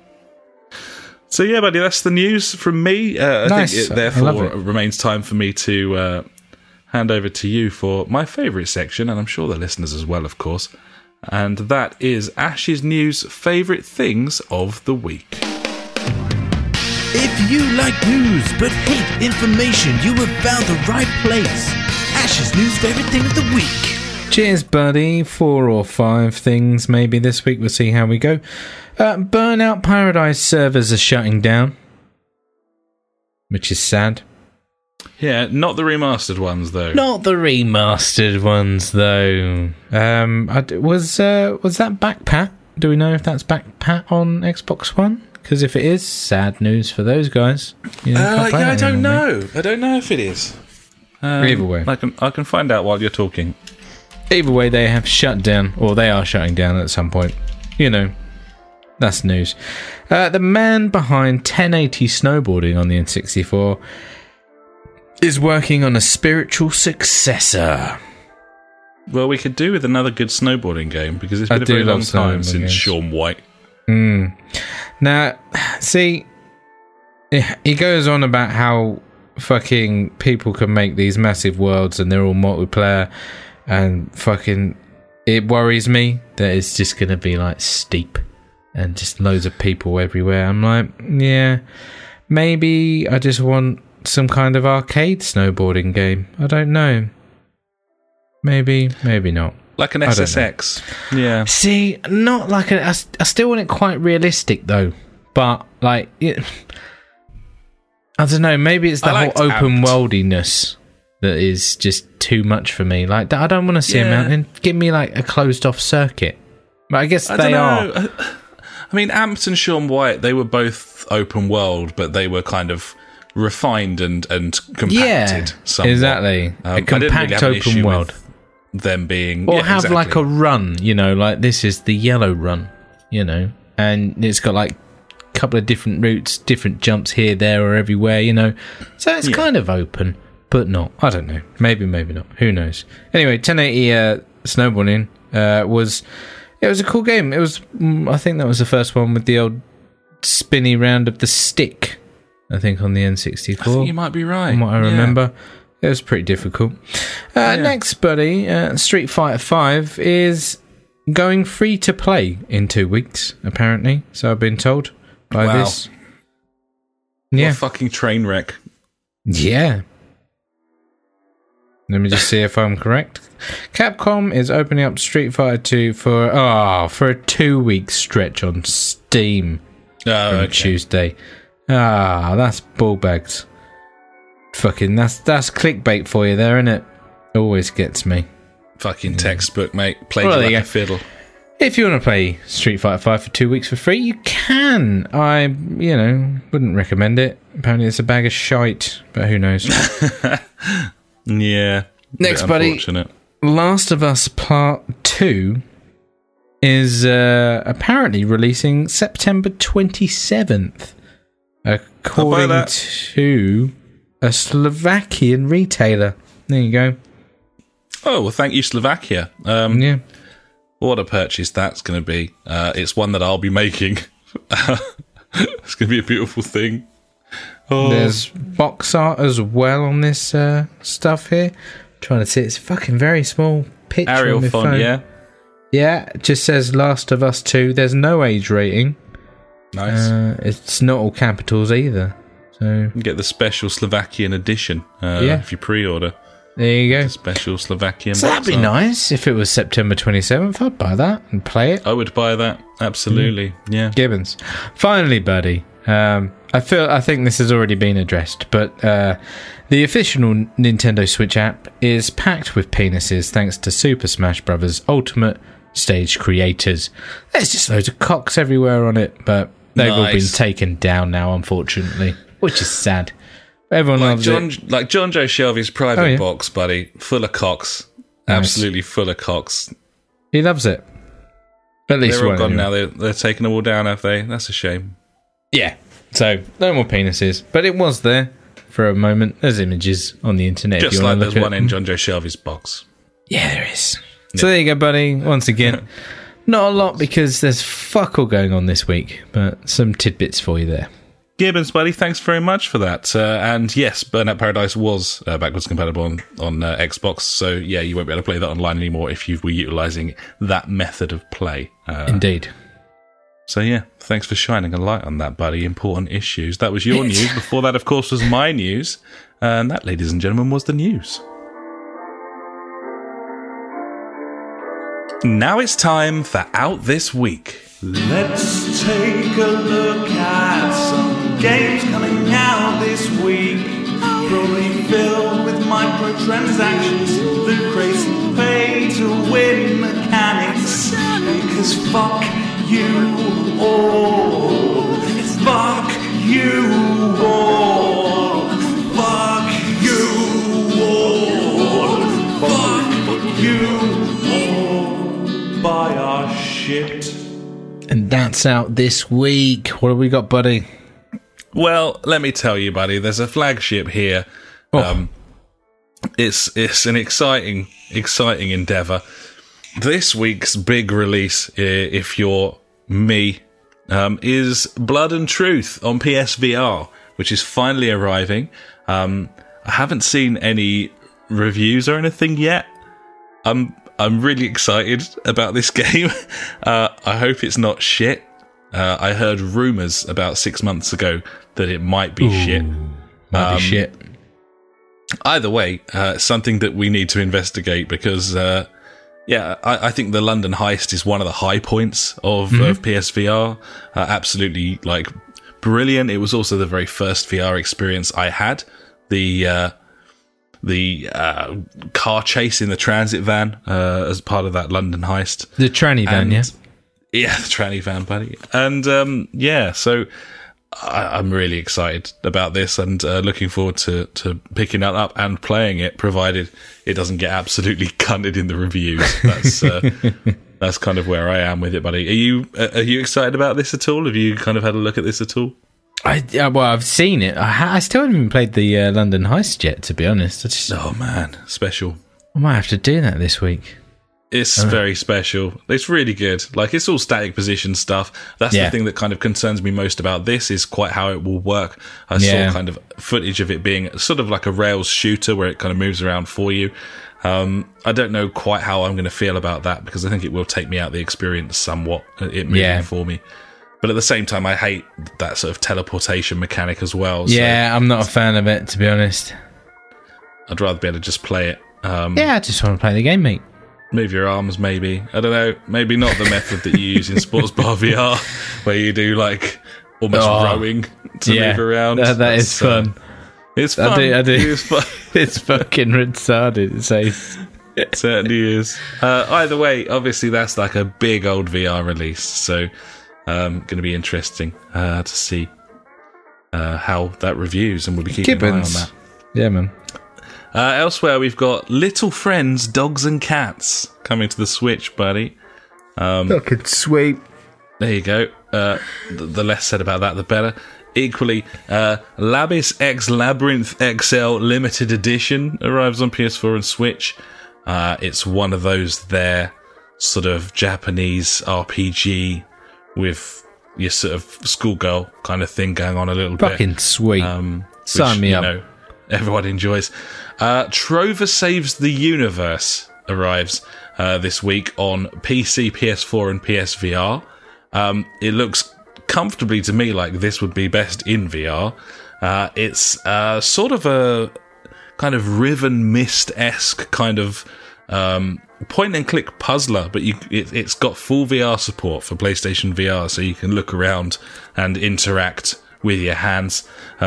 So yeah, buddy, that's the news from me. Nice. I think therefore it remains time for me to hand over to you for my favourite section, and I'm sure the listeners as well, of course. And that is Ash's News Favourite Things of the Week. If you like news but hate information, you have found the right place. Ash's News Favourite Thing of the Week. Cheers, buddy. 4 or 5 things maybe this week. We'll see how we go. Burnout Paradise servers are shutting down, which is sad. Yeah, not the remastered ones, though. Not the remastered ones, though. Was that back pat? Do we know if that's back pat on Xbox One? Because if it is, sad news for those guys. I don't know. I don't know if it is. Either way. I can find out while you're talking. Either way, they have shut down, or they are shutting down at some point. That's news. The man behind 1080 snowboarding on the N64 is working on a spiritual successor. Well, we could do with another good snowboarding game, because it's been a very long time since Sean White. Now, see, he goes on about how fucking people can make these massive worlds and they're all multiplayer, and fucking it worries me that it's just going to be like steep and just loads of people everywhere. I'm like, yeah, maybe I just want some kind of arcade snowboarding game. I don't know. Maybe not. Like an SSX. Yeah. See, not like I still want it quite realistic though. But like, I don't know. Maybe it's the whole open worldiness that is just too much for me. Like, I don't want to see a mountain. Give me like a closed off circuit. But I guess they are. I mean, Amped and Sean White, they were both open world, but they were kind of refined and compacted. Somewhat. Exactly. A compact open world. Them being, or have exactly. Like a run, like this is the yellow run, and it's got like a couple of different routes, different jumps here, there, or everywhere, so it's kind of open, but not. I don't know. Maybe not. Who knows? Anyway, 1080 snowboarding was a cool game. It was, I think that was the first one with the old spinny round of the stick. I think on the N64. I think you might be right. From what I remember. It was pretty difficult. Next, buddy, Street Fighter 5 is going free to play in 2 weeks, apparently. So I've been told by this. Yeah. What a fucking train wreck. Yeah. Let me just see if I'm correct. Capcom is opening up Street Fighter 2 for a 2-week stretch on Steam from Tuesday. That's ball bags. Fucking, that's clickbait for you there, isn't it? Always gets me. Fucking textbook, mate. Played like a fiddle. If you want to play Street Fighter 5 for 2 weeks for free, you can. I, wouldn't recommend it. Apparently it's a bag of shite, but who knows? Yeah. Next, buddy. Last of Us Part 2 is apparently releasing September 27th. According to a Slovakian retailer. There you go. Oh, well, thank you, Slovakia. Yeah. What a purchase that's going to be. It's one that I'll be making. It's going to be a beautiful thing. Oh. There's box art as well on this stuff here. Trying to see, it's a fucking very small picture Arial on my font, phone. yeah. Yeah, it just says Last of Us 2. There's no age rating. Nice. It's not all capitals either. So You can get the special Slovakian edition if you pre-order. there you go. The special Slovakian So that'd box be art. nice if it was September 27th. I'd buy that and play it. I would buy that. Absolutely. Yeah. Gibbons. Finally, buddy. I think this has already been addressed, but the official Nintendo Switch app is packed with penises thanks to Super Smash Bros. Ultimate Stage creators. There's just loads of cocks everywhere on it, but they've all been Nice. taken down now, unfortunately, which is sad. Everyone loves it. Like John Joe Shelby's private Oh, yeah. box, buddy. Full of cocks. Nice. Absolutely full of cocks. He loves it. At least They're all one gone anyway. now. They're taking them all down, have they? That's a shame. Yeah. So, no more penises. But it was there for a moment. There's images on the internet. if Just you like want to there's look one at in John Joe Shelby's box. Yeah, there is. So there you go, buddy. Once again, not a lot because there's fuck all going on this week, but some tidbits for you there. Gibbons, buddy, thanks very much for that. And yes, Burnout Paradise was backwards compatible on Xbox, so yeah, you won't be able to play that online anymore if you were utilising that method of play. Indeed. So yeah, thanks for shining a light on that, buddy. Important issues. That was your news. Before that, of course, was my news. And that, ladies and gentlemen, was the news. Now it's time for Out This Week. Let's take a look at some games coming out this week. Probably filled with microtransactions, the crazy pay-to-win mechanics. Because fuck you all. Fuck you all. Fuck you all. Fuck you all. Buy our shit. And that's out this week. What have we got, buddy? Well, let me tell you, buddy, there's a flagship here. Oh. It's an exciting endeavour. This week's big release, if you're me, is Blood and Truth on PSVR, which is finally arriving. I haven't seen any reviews or anything yet. I'm really excited about this game. I hope it's not shit. I heard rumours about 6 months ago that it might be shit. Might be shit. Either way, something that we need to investigate because, I think the London Heist is one of the high points of PSVR. Absolutely, like, brilliant. It was also the very first VR experience I had. The car chase in the transit van as part of that London Heist. The tranny van, yeah? Yeah, the tranny van, buddy. And, so I'm really excited about this and looking forward to picking that up and playing it, provided it doesn't get absolutely cunted in the reviews. That's kind of where I am with it, buddy. Are you excited about this at all? Have you kind of had a look at this at all? I've seen it. I still haven't even played the London Heist yet, to be honest. Oh, man. Special. I might have to do that this week. It's very special. It's really good. Like, it's all static position stuff. That's the thing that kind of concerns me most about this, is quite how it will work. I saw kind of footage of it being sort of like a Rails shooter where it kind of moves around for you. I don't know quite how I'm going to feel about that because I think it will take me out the experience somewhat, it moving for me. But at the same time, I hate that sort of teleportation mechanic as well. Yeah, I'm not a fan of it, to be honest. I'd rather be able to just play it. I just want to play the game, mate. Move your arms, maybe. I don't know. Maybe not the method that you use in Sports Bar VR, where you do like almost rowing to move around. That is fun. It's fun. I do. It's fun. It's fucking retarded. It certainly is. Either way, obviously that's like a big old VR release, so going to be interesting to see how that reviews, and we'll be keeping an eye on that. Yeah, man. Elsewhere, we've got Little Friends, Dogs and Cats coming to the Switch, buddy. Fucking sweet. There you go. The less said about that, the better. Equally, Labis X Labyrinth XL Limited Edition arrives on PS4 and Switch. It's one of those there sort of Japanese RPG with your sort of schoolgirl kind of thing going on a little bit. Fucking sweet. Sign me up. Everyone enjoys. Trover Saves the Universe arrives this week on PC, PS4 and PSVR. It looks comfortably to me like this would be best in VR. It's sort of a kind of Riven Mist-esque kind of point-and-click puzzler, but it's got full VR support for PlayStation VR, so you can look around and interact with your hands.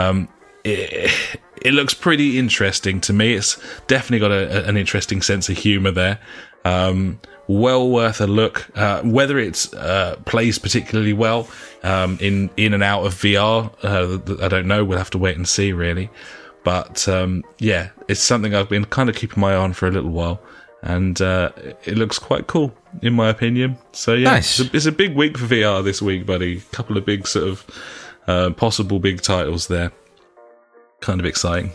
It looks pretty interesting to me. It's definitely got an interesting sense of humour there. Well worth a look. Whether it plays particularly well in and out of VR, I don't know. We'll have to wait and see, really. But yeah, it's something I've been kind of keeping my eye on for a little while, and it looks quite cool, in my opinion. So yeah, nice. It's a big week for VR this week, buddy. A couple of big sort of possible big titles there. Kind of exciting.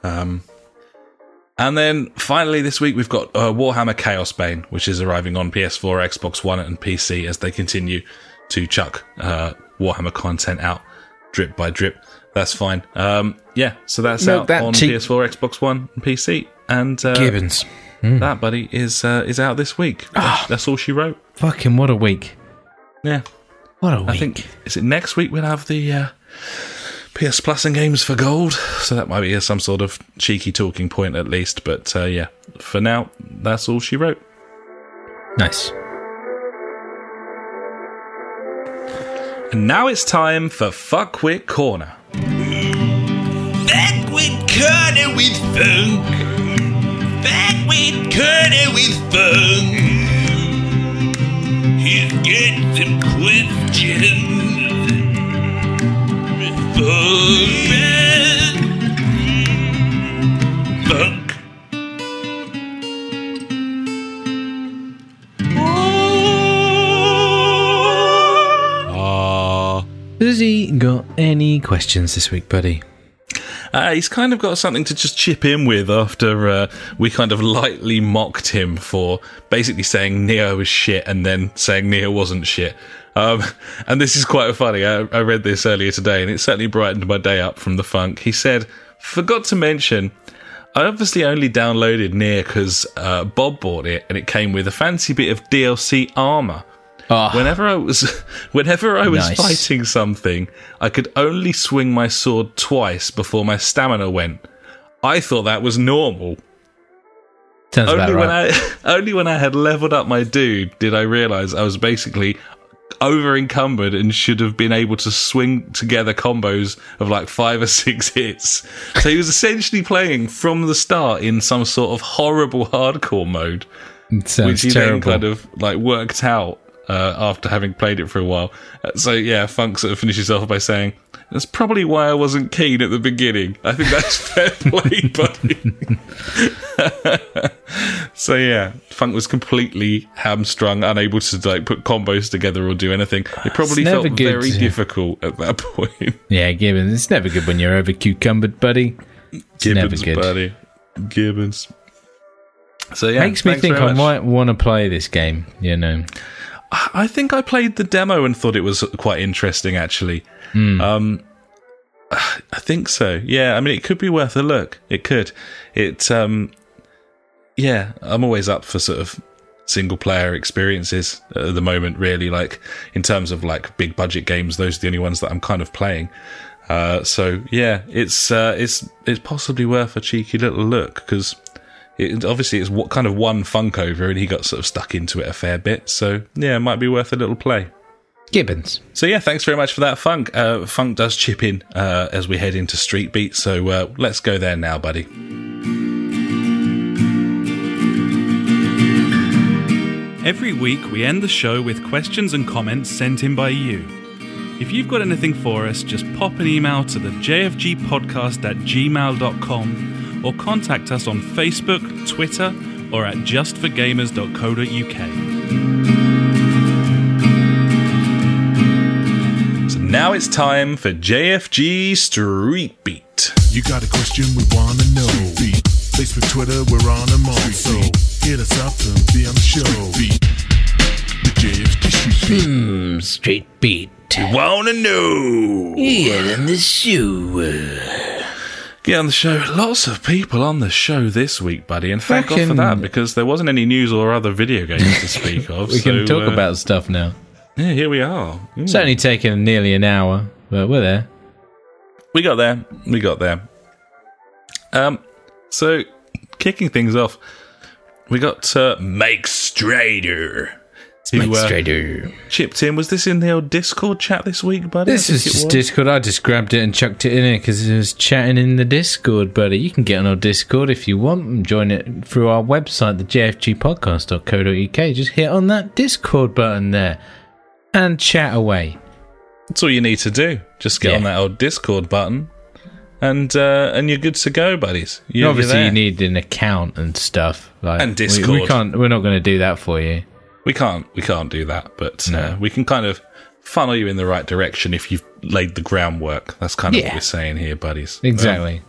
And then finally this week we've got Warhammer Chaos Bane, which is arriving on PS4, Xbox One and PC as they continue to chuck Warhammer content out drip by drip. That's fine. Yeah, so that's out on PS4, Xbox One and PC. And Gibbons. That, buddy, is out this week. That's all she wrote. Fucking what a week. Yeah. What a week. I think, is it next week we'll have the PS Plus and Games for Gold? So that might be some sort of cheeky talking point at least. But yeah, for now, that's all she wrote. Nice. And now it's time for Fuckwit Corner. Fuckwit Corner with Funk. Fuckwit Corner with Funk. He's got some questions. Funk. Has he got any questions this week, buddy? He's kind of got something to just chip in with after we kind of lightly mocked him for basically saying Neo was shit and then saying Neo wasn't shit. And this is quite funny. I read this earlier today and it certainly brightened my day up from the funk. He said, forgot to mention, I obviously only downloaded Nier because Bob bought it and it came with a fancy bit of DLC armour. Oh, whenever I was nice. fighting something, I could only swing my sword twice before my stamina went. I thought that was normal. Sounds about right. Only when I had leveled up my dude did I realise I was basically over encumbered and should have been able to swing together combos of like 5 or 6 hits. So he was essentially playing from the start in some sort of horrible hardcore mode, It sounds which he terrible. then kind of like worked out after having played it for a while. So yeah, Funk sort of finishes off by saying, that's probably why I wasn't keen at the beginning. I think that's fair play, buddy. So yeah, Funk was completely hamstrung, unable to like put combos together or do anything. It probably felt very difficult at that point. Yeah, Gibbons. It's never good when you're over cucumbered, buddy. It's never good. Buddy. Gibbons. So yeah, makes me think I might want to play this game, you know. I think I played the demo and thought it was quite interesting, actually. I think so. Yeah, I mean, it could be worth a look. It could. Yeah, I'm always up for sort of single-player experiences at the moment, really. Like, in terms of, like, big-budget games, those are the only ones that I'm kind of playing. So, yeah, it's possibly worth a cheeky little look, because obviously it's kind of one Funk over, and he got sort of stuck into it a fair bit. So, yeah, it might be worth a little play. Gibbons. So yeah, thanks very much for that, Funk. Funk does chip in as we head into Street Beat, so let's go there now, buddy. Every week we end the show with questions and comments sent in by you. If you've got anything for us, just pop an email to the jfgpodcast@gmail.com or contact us on Facebook, Twitter, or at justforgamers.co.uk. Now it's time for JFG Street Beat. You got a question we wanna know. Street Beat. Facebook, Twitter, we're on them all. So hit us up and be on the show. The JFG Street Beat. Street Beat. You wanna know? Yeah, on the show. Get on the show. Lots of people on the show this week, buddy, and thank God for that, because there wasn't any news or other video games to speak of. We can talk about stuff now. Yeah, here we are. It's only taken nearly an hour, but we're there. We got there. So, kicking things off, we got Mike Strader. Mike Strader Chipped in. Was this in the old Discord chat this week, buddy? This is just Discord. I just grabbed it and chucked it in it because it was chatting in the Discord, buddy. You can get on our Discord if you want and join it through our website, the jfgpodcast.co.uk. Just hit on that Discord button there and chat away. That's all you need to do. Just get on that old Discord button, and you're good to go, buddies. Obviously, you need an account and stuff, and Discord. We're not going to do that for you. We can't do that, but we can kind of funnel you in the right direction if you've laid the groundwork. That's kind of what we're saying here, buddies. Exactly.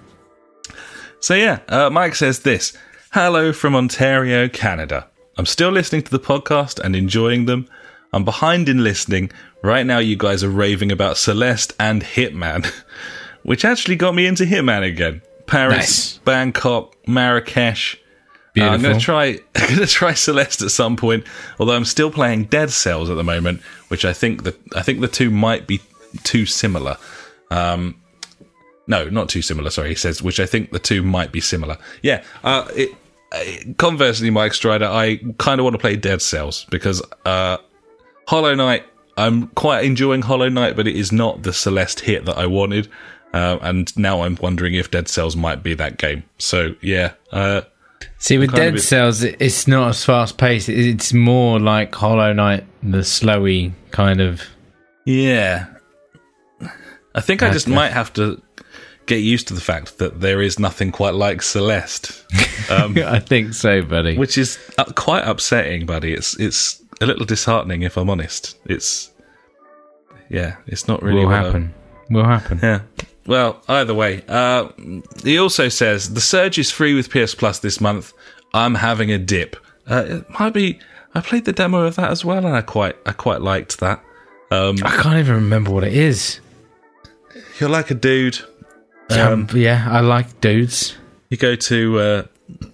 Mike says this: "Hello from Ontario, Canada. I'm still listening to the podcast and enjoying them. I'm behind in listening. Right now, you guys are raving about Celeste and Hitman, which actually got me into Hitman again. Paris, Bangkok, Marrakesh. Beautiful. I'm gonna try Celeste at some point. Although I'm still playing Dead Cells at the moment, which I think the two might be too similar. No, not too similar. Sorry, he says, which I think the two might be similar. Yeah. Conversely, Mike Strider, I kind of want to play Dead Cells because Hollow Knight. I'm quite enjoying Hollow Knight, but it is not the Celeste hit that I wanted. And now I'm wondering if Dead Cells might be that game. So yeah. See, with Dead Cells, it's not as fast paced. It's more like Hollow Knight, the slowy kind of. Yeah. I think I just might have to get used to the fact that there is nothing quite like Celeste. I think so, buddy. Which is quite upsetting, buddy. It's a little disheartening, if I'm honest. It's not really. Will happen. Yeah. Well, either way, he also says the Surge is free with PS Plus this month. I'm having a dip. It might be. I played the demo of that as well, and I quite liked that. I can't even remember what it is. You're like a dude. Yeah, I like dudes. You go to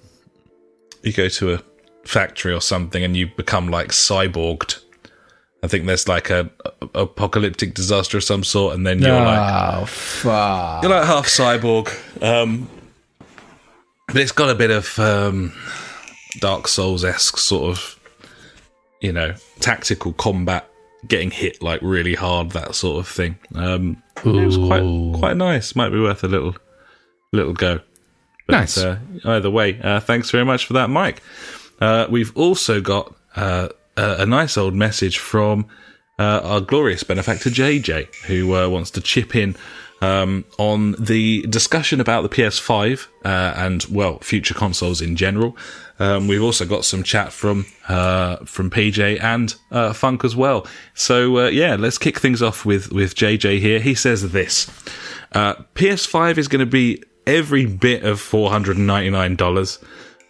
a factory or something, and you become like cyborged. I think there's like a apocalyptic disaster of some sort, and then you're you're like half cyborg. But it's got a bit of Dark Souls-esque sort of, tactical combat, getting hit like really hard, that sort of thing. It was quite nice. Might be worth a little go. But, nice. Either way, thanks very much for that, Mike. We've also got a nice old message from our glorious benefactor JJ, who wants to chip in on the discussion about the PS5 and future consoles in general. We've also got some chat from PJ and Funk as well. So let's kick things off with JJ here. He says this: PS5 is going to be every bit of $499.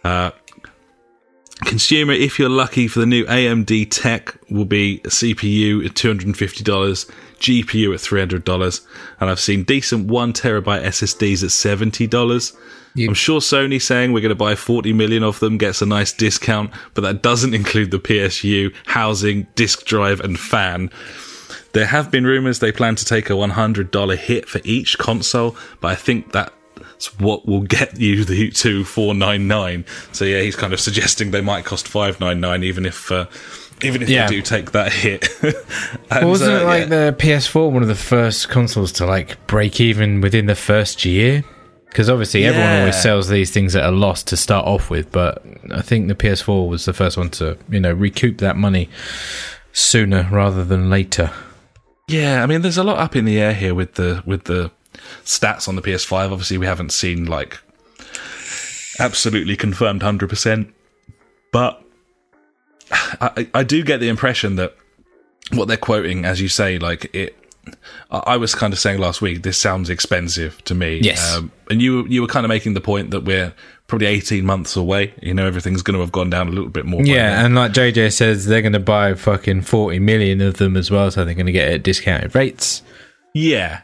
Consumer, if you're lucky, for the new AMD tech will be a CPU at $250, GPU at $300, and I've seen decent 1TB SSDs at $70. I'm sure Sony saying we're going to buy 40 million of them gets a nice discount, but that doesn't include the PSU, housing, disk drive, and fan. There have been rumours they plan to take a $100 hit for each console, but I think that's what will get you to $499. So yeah, he's kind of suggesting they might cost $599, even if they do take that hit. And, wasn't it like the PS4 one of the first consoles to like break even within the first year? Because obviously everyone always sells these things at a loss to start off with, but I think the PS4 was the first one to recoup that money sooner rather than later. Yeah, I mean, there's a lot up in the air here with the stats on the PS5. Obviously, we haven't seen like absolutely confirmed 100%, but I do get the impression that what they're quoting, as you say, like it. I was kind of saying last week, this sounds expensive to me. Yes, and you were kind of making the point that we're probably 18 months away. Everything's going to have gone down a little bit more. Yeah, and like JJ says, they're going to buy fucking 40 million of them as well, so they're going to get it at discounted rates. Yeah.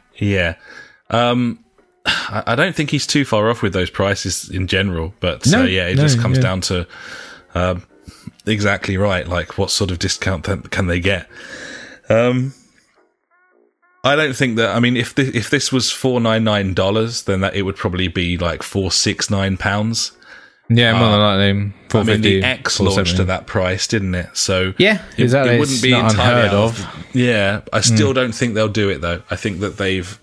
I don't think he's too far off with those prices in general, but it just comes down to exactly right, like what sort of discount can they get. I don't think that. I mean, if this was $499, then that it would probably be like £469. Yeah, more than likely. I mean, the X launched at that price, didn't it? So yeah, exactly. It wouldn't be entirely unheard of. Yeah, I still don't think they'll do it though. I think that they've.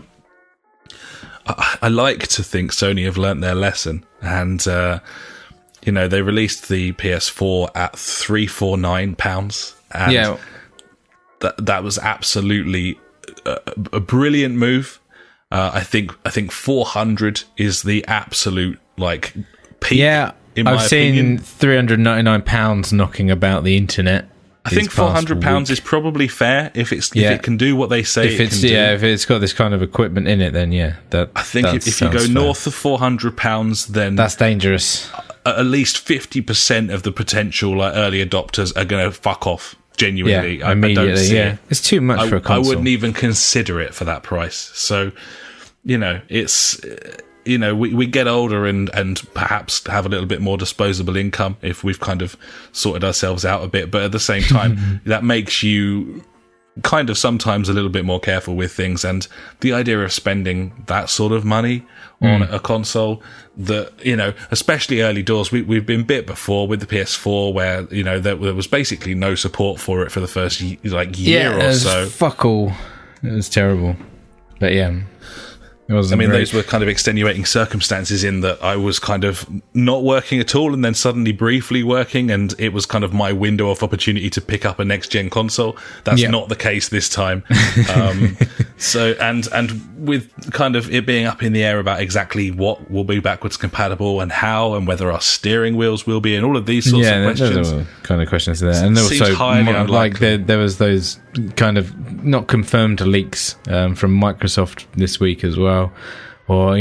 I like to think Sony have learnt their lesson, and they released the PS4 at £349, and that was absolutely a brilliant move. I think 400 is the absolute like peak. Yeah, I've seen £399 knocking about the internet. I think £400 is probably fair if it can do what they say it can do. Yeah, if it's got this kind of equipment in it, then I think if you go north of £400, then that's dangerous. At least 50% of the potential like early adopters are going to fuck off. Genuinely, immediately. I don't see it. It's too much for a console. I wouldn't even consider it for that price. So, it's. We get older and perhaps have a little bit more disposable income if we've kind of sorted ourselves out a bit. But at the same time, that makes you kind of sometimes a little bit more careful with things. And the idea of spending that sort of money on a console that, especially early doors, we've been bit before with the PS4 where, there was basically no support for it for the first year or so. Fuck all. It was terrible. But yeah. Those were kind of extenuating circumstances in that I was kind of not working at all and then suddenly briefly working, and it was kind of my window of opportunity to pick up a next-gen console. That's not the case this time. So, and with kind of it being up in the air about exactly what will be backwards compatible and how, and whether our steering wheels will be, and all of these sorts of questions. Those are kind of questions there. And also, like there was those kind of not confirmed leaks from Microsoft this week as well. Or,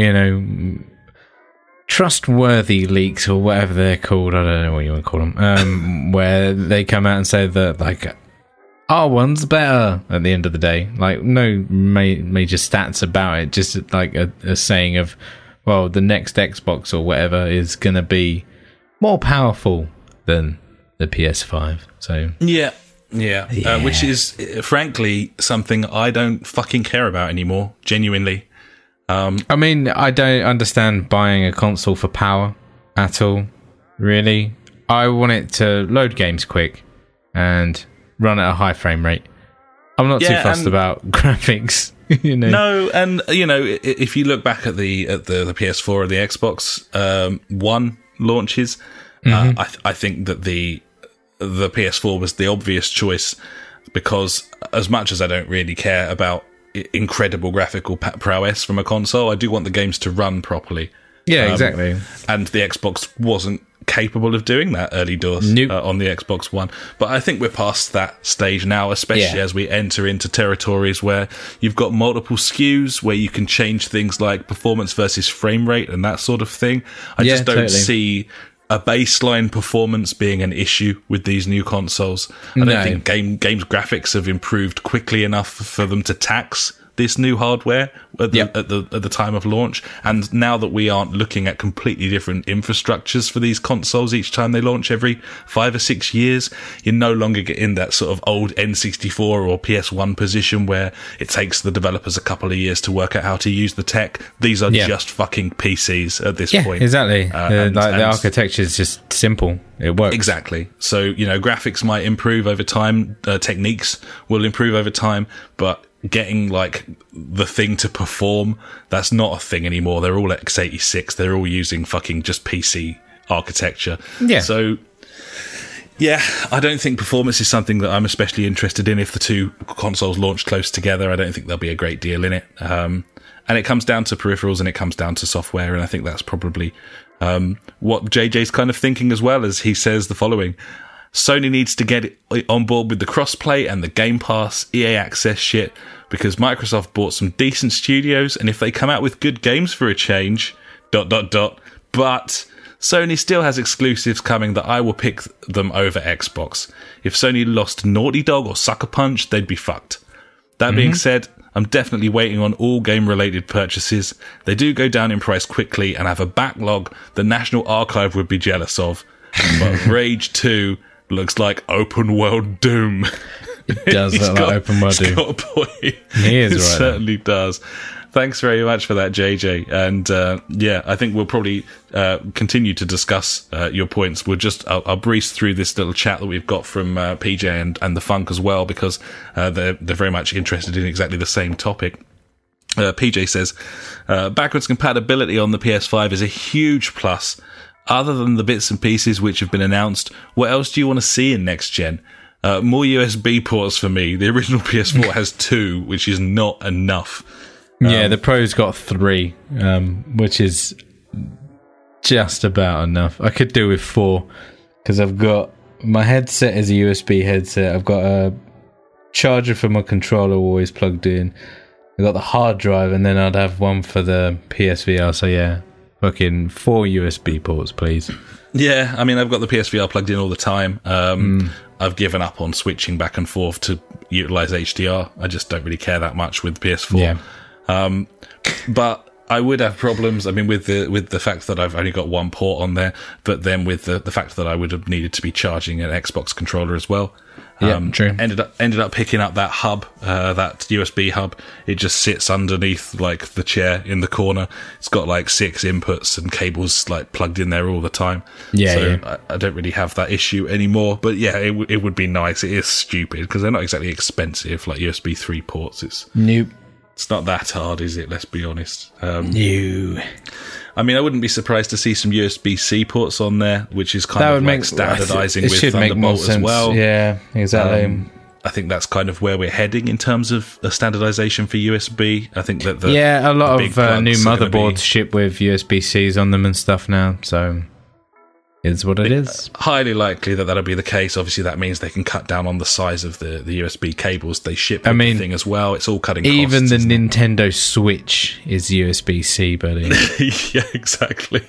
trustworthy leaks or whatever they're called. I don't know what you want to call them. Where they come out and say that, like, our one's better at the end of the day. Like, no major stats about it. Just like a saying of, well, the next Xbox or whatever is going to be more powerful than the PS5. So Yeah. Which is, frankly, something I don't fucking care about anymore. Genuinely. I mean, I don't understand buying a console for power at all, really. I want it to load games quick and run at a high frame rate. I'm not too fussed about graphics, No, and, if you look back at the PS4 or the Xbox One launches, I think that the PS4 was the obvious choice because as much as I don't really care about incredible graphical prowess from a console, I do want the games to run properly. Yeah, exactly. And the Xbox wasn't capable of doing that early doors on the Xbox One. But I think we're past that stage now, especially as we enter into territories where you've got multiple SKUs, where you can change things like performance versus frame rate and that sort of thing. I just don't see a baseline performance being an issue with these new consoles. I don't think games graphics have improved quickly enough for them to tax this new hardware at the time of launch. And now that we aren't looking at completely different infrastructures for these consoles each time they launch every 5 or 6 years, you no longer get in that sort of old N64 or PS1 position where it takes the developers a couple of years to work out how to use the tech. These are just fucking PCs at this point. Exactly. The architecture is just simple. It works. Exactly. So, graphics might improve over time, techniques will improve over time, but getting like the thing to perform, that's not a thing anymore. They're all x86. They're all using fucking just PC architecture. Yeah. So I don't think performance is something that I'm especially interested in. If the two consoles launch close together, I don't think there'll be a great deal in it. And it comes down to peripherals and it comes down to software. And I think that's probably what JJ's kind of thinking as well, as he says the following: Sony needs to get on board with the crossplay and the Game Pass, EA Access shit, because Microsoft bought some decent studios, and if they come out with good games for a change, but Sony still has exclusives coming that I will pick them over Xbox. If Sony lost Naughty Dog or Sucker Punch, they'd be fucked. That being said, I'm definitely waiting on all game-related purchases. They do go down in price quickly and have a backlog the National Archive would be jealous of. But Rage 2 looks like open-world Doom. It does look like open world Doom. He's got a point. He is, It right? certainly does. Thanks very much for that, JJ. And I think we'll probably continue to discuss your points. I'll breeze through this little chat that we've got from PJ and the Funk as well, because they're very much interested in exactly the same topic. PJ says, backwards compatibility on the PS5 is a huge plus. Other than the bits and pieces which have been announced, what else do you want to see in next gen? More USB ports for me. The original PS4 has 2, which is not enough. Yeah, the Pro's got 3, which is just about enough. I could do with 4, because I've got my headset is a USB headset. I've got a charger for my controller always plugged in. I've got the hard drive, and then I'd have one for the PSVR. So yeah, fucking 4 USB ports, please. Yeah, I mean, I've got the PSVR plugged in all the time. I've given up on switching back and forth to utilize HDR. I just don't really care that much with PS4. Yeah. But I would have problems. I mean, with the fact that I've only got one port on there, but then with the fact that I would have needed to be charging an Xbox controller as well. True. Ended up picking up that hub, that USB hub. It just sits underneath like the chair in the corner. It's got like 6 inputs and cables like plugged in there all the time. Yeah, so yeah. I don't really have that issue anymore. But yeah, it would be nice. It is stupid because they're not exactly expensive like USB 3 ports. Nope. It's not that hard, is it? Let's be honest. No. I mean, I wouldn't be surprised to see some USB-C ports on there, which is kind of like standardizing with Thunderbolt as well. Yeah, exactly. I think that's kind of where we're heading in terms of a standardization for USB. I think that a lot big of new plugs are gonna motherboards ship with USB-Cs on them and stuff now, so it's what it is. Highly likely that that'll be the case. Obviously, that means they can cut down on the size of the USB cables they ship with the thing as well. It's all cutting costs. Even the Nintendo Switch is USB-C, buddy. Yeah, exactly.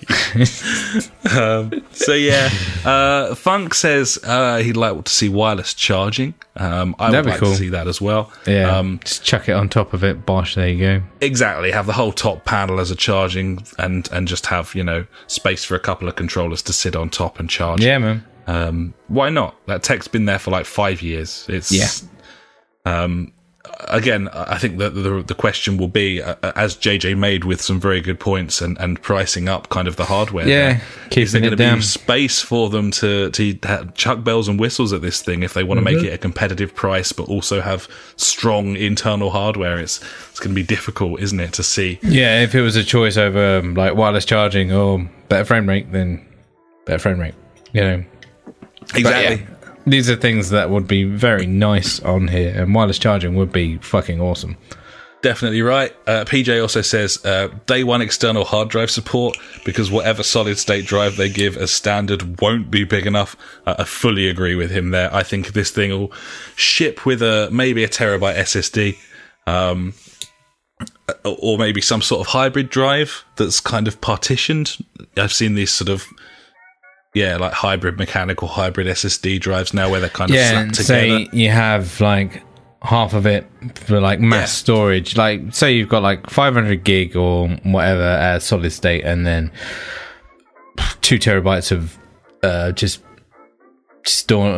Funk says he'd like to see wireless charging. I would like to see that as well. Yeah, just chuck it on top of it. Bosh, there you go. Exactly. Have the whole top panel as a charging and just have, space for a couple of controllers to sit on top and charge. Yeah, man. Why not? That tech's been there for like 5 years. Again, I think that the question will be, as JJ made with some very good points and pricing up kind of the hardware. Yeah, is there keeping going it to down. be space for them to chuck bells and whistles at this thing if they want to make it a competitive price, but also have strong internal hardware? It's going to be difficult, isn't it, to see? Yeah, if it was a choice over like wireless charging or better frame rate, then better frame rate. Exactly. These are things that would be very nice on here, and wireless charging would be fucking awesome. Definitely right. PJ also says day one external hard drive support, because whatever solid state drive they give as standard won't be big enough. I fully agree with him there. I think this thing will ship with maybe a terabyte SSD, or maybe some sort of hybrid drive that's kind of partitioned. I've seen these sort of like hybrid mechanical hybrid SSD drives now where they're kind of slapped together. Say you have like half of it for like mass storage. Like say you've got like 500 gig or whatever as solid state, and then 2 terabytes of just store.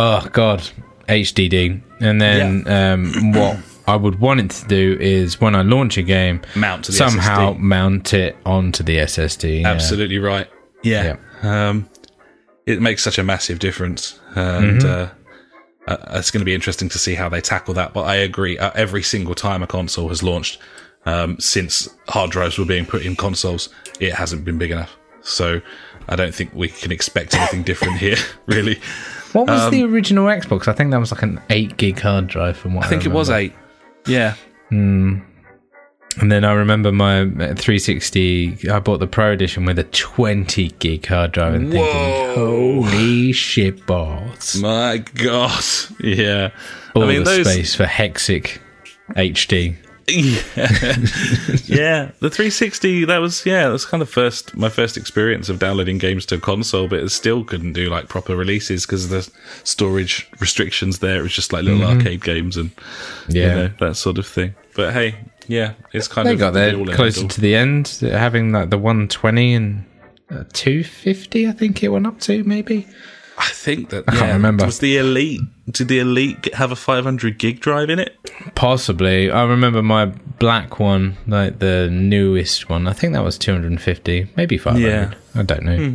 HDD, and then what I would want it to do is when I launch a game, mount to the somehow SSD. Mount it onto the SSD. Absolutely right. Yeah. It makes such a massive difference, and it's going to be interesting to see how they tackle that. But I agree, every single time a console has launched, since hard drives were being put in consoles, it hasn't been big enough. So I don't think we can expect anything different here, really. What was the original Xbox? I think that was like an 8 gig hard drive from what I think it was 8. Yeah. And then I remember my 360, I bought the Pro Edition with a 20 gig hard drive and thinking, holy shit balls. My God. Yeah. All the space for Hexic HD. Yeah. The 360, that was kind of my first experience of downloading games to a console, but it still couldn't do like proper releases because of the storage restrictions there. It was just like little arcade games and that sort of thing. But hey, yeah, it's kind of... They got there closer to the end, having like the 120 and 250, I think it went up to, maybe. I think that, I can't remember. Was the Elite... Did the Elite have a 500 gig drive in it? Possibly. I remember my black one, like the newest one. I think that was 250, maybe 500. Yeah. I don't know.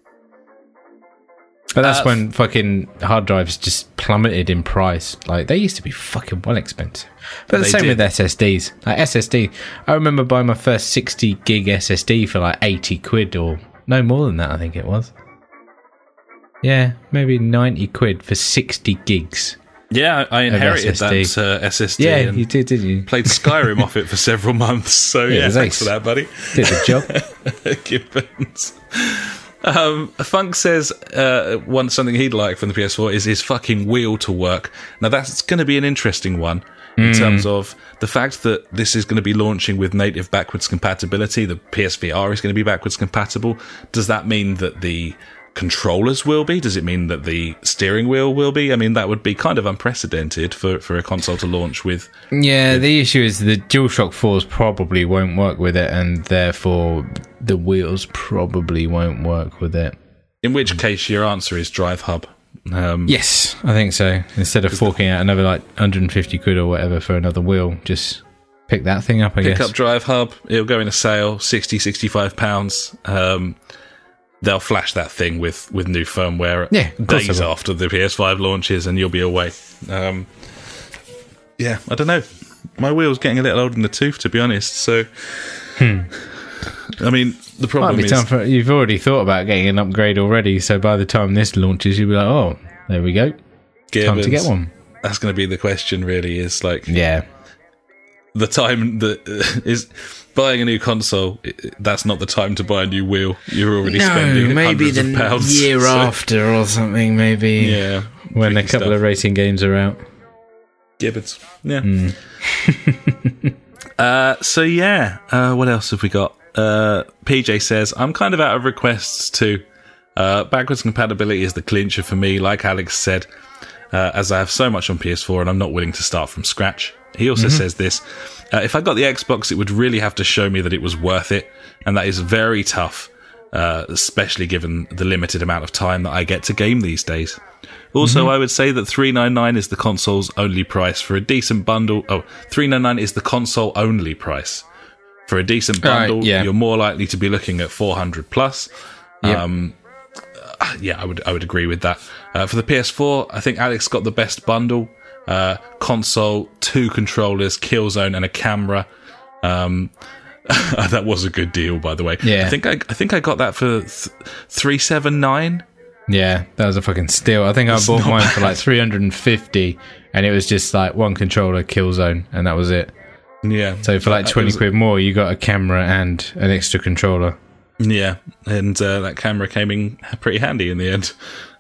But that's when fucking hard drives just plummeted in price. Like, they used to be fucking well expensive. But the same with SSDs. Like, SSD, I remember buying my first 60 gig SSD for like 80 quid or no more than that, I think it was. Yeah, maybe 90 quid for 60 gigs. Yeah, I inherited that SSD. Yeah, and you did, didn't you? Played Skyrim off it for several months. So yeah, thanks for that, buddy. Did the job. Gibbons. Funk says something he'd like from the PS4 is his fucking wheel to work. Now that's going to be an interesting one in terms of the fact that this is going to be launching with native backwards compatibility. The PSVR is going to be backwards compatible. Does that mean that the controllers will be? Does it mean that the steering wheel will be? I mean, that would be kind of unprecedented for a console to launch with. Yeah, the issue is the DualShock 4s probably won't work with it, and therefore the wheels probably won't work with it. In which case, your answer is Drive Hub. Yes, I think so. Instead of forking out another like 150 quid or whatever for another wheel, just pick that thing up, I guess. Pick up Drive Hub. It'll go in a sale, £60-65. They'll flash that thing with new firmware days after the PS5 launches, and you'll be away. I don't know. My wheel's getting a little old in the tooth, to be honest. So, I mean, the problem is... you've already thought about getting an upgrade already, so by the time this launches, you'll be like, oh, there we go. Time to get one. That's going to be the question, really, is like... Yeah. The time that is... Buying a new console, that's not the time to buy a new wheel. You're already spending hundreds of pounds. Maybe the year after or something, maybe. Yeah. When a couple of racing games are out. Gibbons. Yeah. What else have we got? PJ says, I'm kind of out of requests too. Backwards compatibility is the clincher for me, like Alex said, as I have so much on PS4 and I'm not willing to start from scratch. He also says this, if I got the Xbox, it would really have to show me that it was worth it, and that is very tough, especially given the limited amount of time that I get to game these days. Also, I would say that $399 is the console's only price for a decent bundle. Oh, $399 is the console only price. For a decent bundle, you're more likely to be looking at $400 plus. Yep. I would agree with that. For the PS4, I think Alex got the best bundle. Console, 2 controllers, Killzone, and a camera. That was a good deal, by the way. Yeah. I think I got that for $379. Yeah, that was a fucking steal. I think I bought mine for like $350, and it was just like one controller, Killzone, and that was it. Yeah. So for like 20 quid more, you got a camera and an extra controller. Yeah, and that camera came in pretty handy in the end.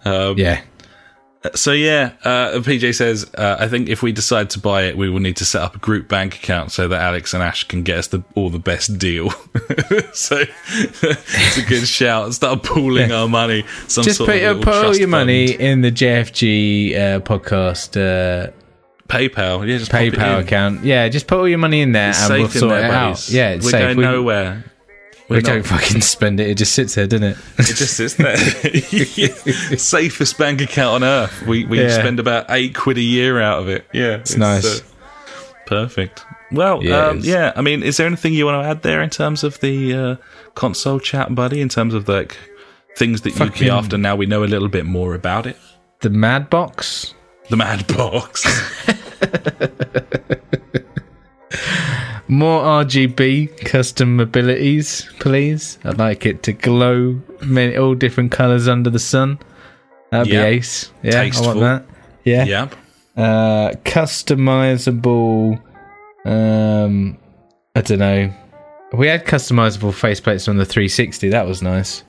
So PJ says, I think if we decide to buy it, we will need to set up a group bank account so that Alex and Ash can get us all the best deal. So it's a good shout. Start pooling our money. Just put all your money in the JFG podcast PayPal. Yeah, just PayPal account. Yeah, just put all your money in there and we'll sort it out. Yeah, it's safe. We're going nowhere. We don't fucking spend it. It just sits there, doesn't it? It just sits there. Safest bank account on earth. We spend about £8 a year out of it. Yeah, it's nice. Perfect. Well, I mean, is there anything you want to add there in terms of the console chat, buddy? In terms of like things that you'd be after now we know a little bit more about it? The Mad Box. The Mad Box. More RGB custom abilities, please. I'd like it to glow all different colours under the sun. That'd be ace. Yeah, tasteful. I want that. Yeah. Yep. Customizable. I don't know. We had customizable faceplates on the 360. That was nice.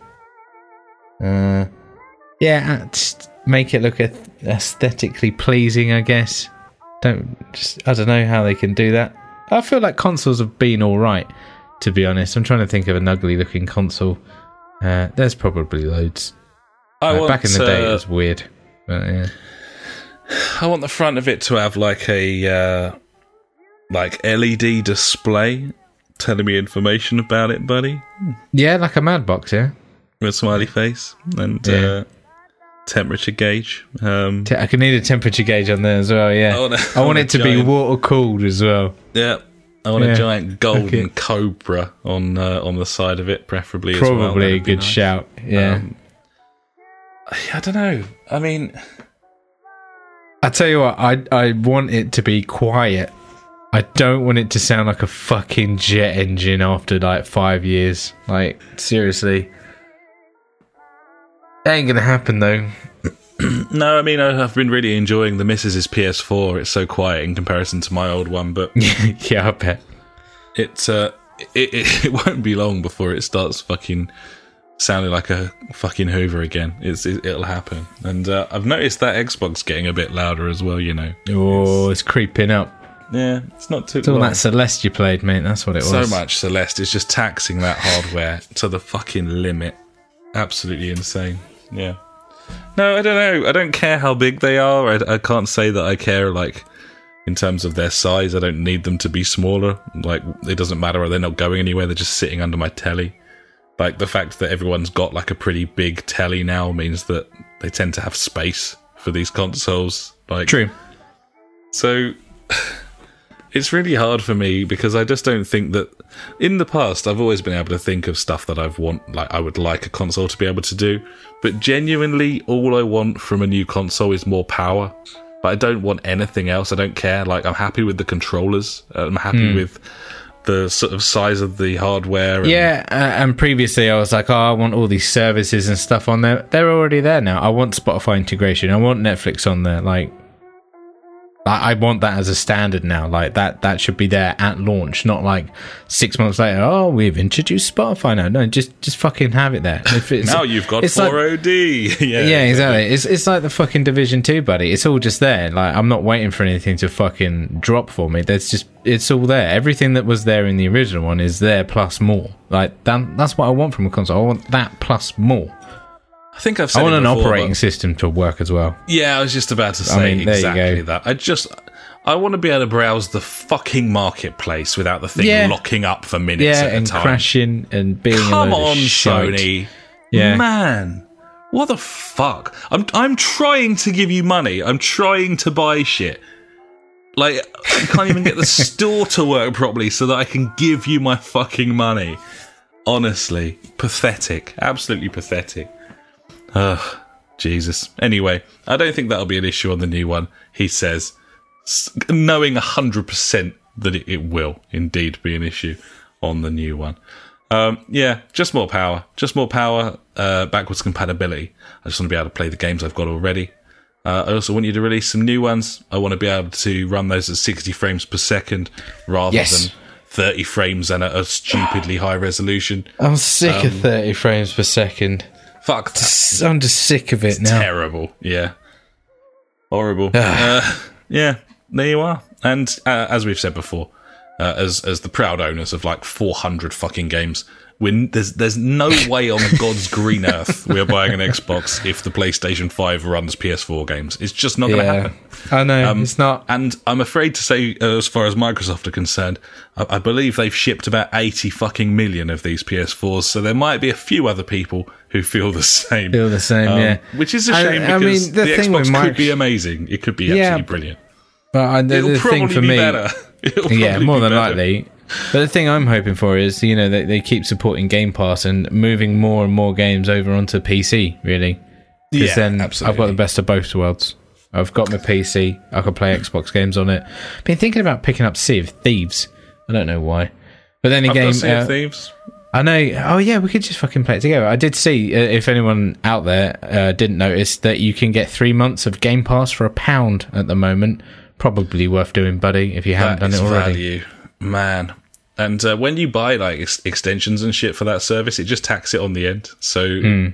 Just make it look aesthetically pleasing, I guess. I don't know how they can do that. I feel like consoles have been all right, to be honest. I'm trying to think of an ugly looking console. There's probably loads. Back in the day, it was weird. But, yeah. I want the front of it to have like a LED display telling me information about it, buddy. Yeah, like a mad box, yeah. With a smiley face and temperature gauge. I can need a temperature gauge on there as well, yeah. I want it to be water cooled as well. Yeah. I want a giant golden cobra on the side of it, preferably as well. Probably a good shout, yeah. I don't know. I mean, I tell you what, I want it to be quiet. I don't want it to sound like a fucking jet engine after like 5 years. Like, seriously. That ain't gonna happen though. No, I mean, I've been really enjoying the Missus's PS4. It's so quiet in comparison to my old one, but yeah, I bet. It won't be long before it starts fucking sounding like a fucking Hoover again. It'll happen. And I've noticed that Xbox getting a bit louder as well, you know. Oh, it's creeping up. Yeah, it's not too It's all that Celeste you played, mate. That's what it was. So much Celeste. It's just taxing that hardware to the fucking limit. Absolutely insane. Yeah. No, I don't know. I don't care how big they are. I can't say that I care, like, in terms of their size. I don't need them to be smaller. Like, it doesn't matter. They're not going anywhere. They're just sitting under my telly. Like, the fact that everyone's got, like, a pretty big telly now means that they tend to have space for these consoles. Like, true. So, it's really hard for me because I just don't think that... In the past, I've always been able to think of stuff that I would like a console to be able to do. But genuinely, all I want from a new console is more power. But I don't want anything else. I don't care. Like, I'm happy with the controllers. I'm happy with the sort of size of the hardware. And previously I was like, I want all these services and stuff on there. They're already there now. I want Spotify integration. I want Netflix on there. Like, I want that as a standard now. Like, that should be there at launch, not like 6 months later. Oh, we've introduced Spotify now. No, just fucking have it there. If it's, now you've got 4OD. Yeah, exactly. It's like the fucking Division 2, buddy. It's all just there. Like, I'm not waiting for anything to fucking drop for me. It's all there. Everything that was there in the original one is there plus more. Like, that's what I want from a console. I want that plus more. I think I've said I want an before, operating system to work as well. Yeah, I was just about to say exactly that. I want to be able to browse the fucking marketplace without the thing locking up for minutes at a time. And crashing and being Come a load on, of shite. Sony. Yeah. Man, what the fuck? I'm trying to give you money. I'm trying to buy shit. Like, I can't even get the store to work properly so that I can give you my fucking money. Honestly, pathetic. Absolutely pathetic. Ugh, Jesus. Anyway, I don't think that'll be an issue on the new one, he says, knowing 100% that it will indeed be an issue on the new one. Just more power. Just more power, backwards compatibility. I just want to be able to play the games I've got already. I also want you to release some new ones. I want to be able to run those at 60 frames per second rather than 30 frames and at a stupidly high resolution. I'm sick of 30 frames per second. Fuck that. I'm just sick of it now. Terrible. Yeah. Horrible. Yeah, there you are. And as we've said before, as the proud owners of like 400 fucking games, there's no way on God's green earth we are buying an Xbox if the PlayStation 5 runs PS4 games. It's just not going to happen. I know, it's not. And I'm afraid to say, as far as Microsoft are concerned, I believe they've shipped about 80 fucking million of these PS4s, so there might be a few other people who feel the same. Yeah. Which is a shame because the Xbox could be amazing. It could be absolutely brilliant. But it'll probably be better. Yeah, more than likely. But the thing I'm hoping for is, you know, they keep supporting Game Pass and moving more and more games over onto PC, really. Because then absolutely. I've got the best of both worlds. I've got my PC, I can play Xbox games on it. Been thinking about picking up Sea of Thieves. I don't know why. But then again... Sea of Thieves. I know. Oh, yeah, we could just fucking play it together. I did see, if anyone out there didn't notice, that you can get 3 months of Game Pass for £1 at the moment. Probably worth doing, buddy, if you haven't done it already. Value. Man. And when you buy like extensions and shit for that service, it just tacks it on the end. So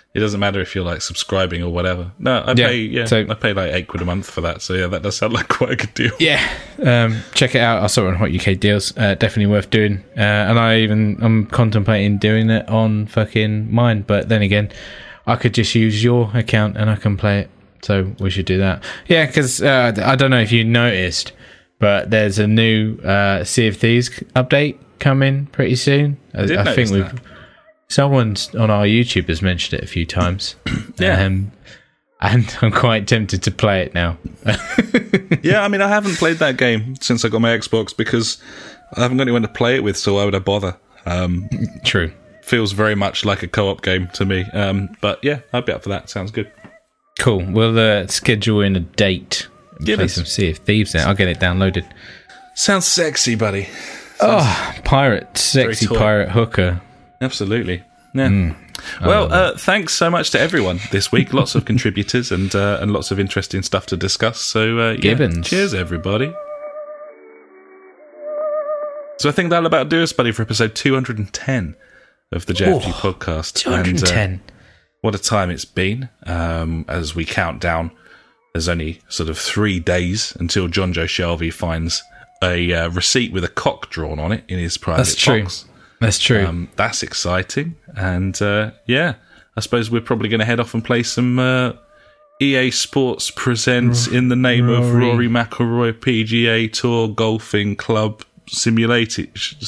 It doesn't matter if you're like subscribing or whatever. No, I pay like £8 a month for that. So yeah, that does sound like quite a good deal. Yeah, check it out. I saw it on Hot UK Deals. Definitely worth doing. And I'm contemplating doing it on fucking mine. But then again, I could just use your account and I can play it. So we should do that. Yeah, because I don't know if you noticed, but there's a new Sea of Thieves update coming pretty soon. I think someone on our YouTube has mentioned it a few times. Yeah. And I'm quite tempted to play it now. Yeah, I mean, I haven't played that game since I got my Xbox because I haven't got anyone to play it with, so why would I bother? True. Feels very much like a co-op game to me. But yeah, I'd be up for that. Sounds good. Cool. We'll schedule in a date and play some Sea of Thieves now. I'll get it downloaded. Sounds sexy, buddy. Sexy pirate hooker. Absolutely. Yeah. Well, thanks so much to everyone this week. Lots of contributors and lots of interesting stuff to discuss. So, Gibbons. Cheers, everybody. So I think that'll about do us, buddy, for episode 210 of the JFG podcast. 210. And, what a time it's been. As we count down, there's only sort of 3 days until John Joe Shelby finds a receipt with a cock drawn on it in his private box. That's true. That's exciting. And I suppose we're probably going to head off and play some EA Sports Presents in the name of Rory McIlroy PGA Tour Golfing Club simulation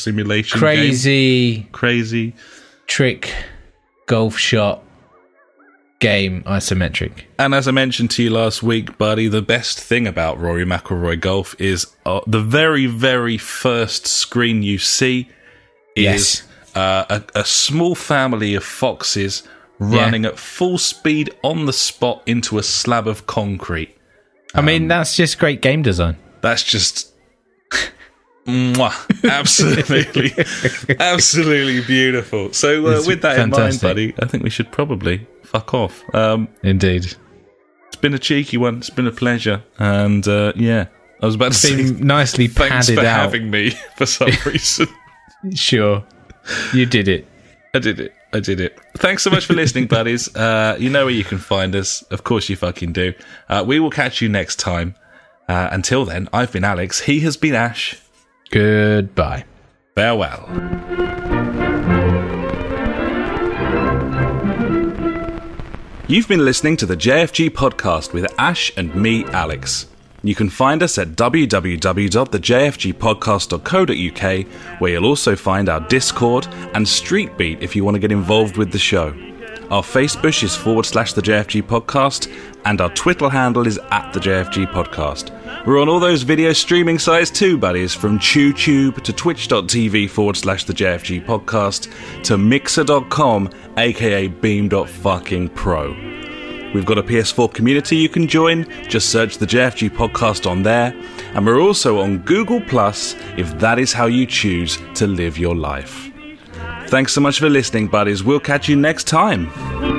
crazy trick golf shot game isometric. And as I mentioned to you last week, buddy, the best thing about Rory McIlroy Golf is the very, very first screen you see is a small family of foxes running at full speed on the spot into a slab of concrete. I mean, that's just great game design. That's just absolutely beautiful. So with that in mind, buddy, I think we should probably fuck off. Indeed. It's been a cheeky one. It's been a pleasure. And I was about to say nicely thanks padded for out. having me for some reason. Sure. You did it. I did it. Thanks so much for listening, buddies. You know where you can find us. Of course you fucking do. We will catch you next time. Until then, I've been Alex. He has been Ash. Goodbye. Farewell. You've been listening to the JFG podcast with Ash and me, Alex. You can find us at www.thejfgpodcast.co.uk, where you'll also find our Discord and Street Beat if you want to get involved with the show. Our Facebook is /the JFG podcast, and our Twitter handle is @the JFG podcast. We're on all those video streaming sites too, buddies, from TubeTube to twitch.tv /the JFG podcast to mixer.com, aka beam.fucking-pro. We've got a PS4 community you can join. Just search the JFG podcast on there. And we're also on Google Plus if that is how you choose to live your life. Thanks so much for listening, buddies. We'll catch you next time.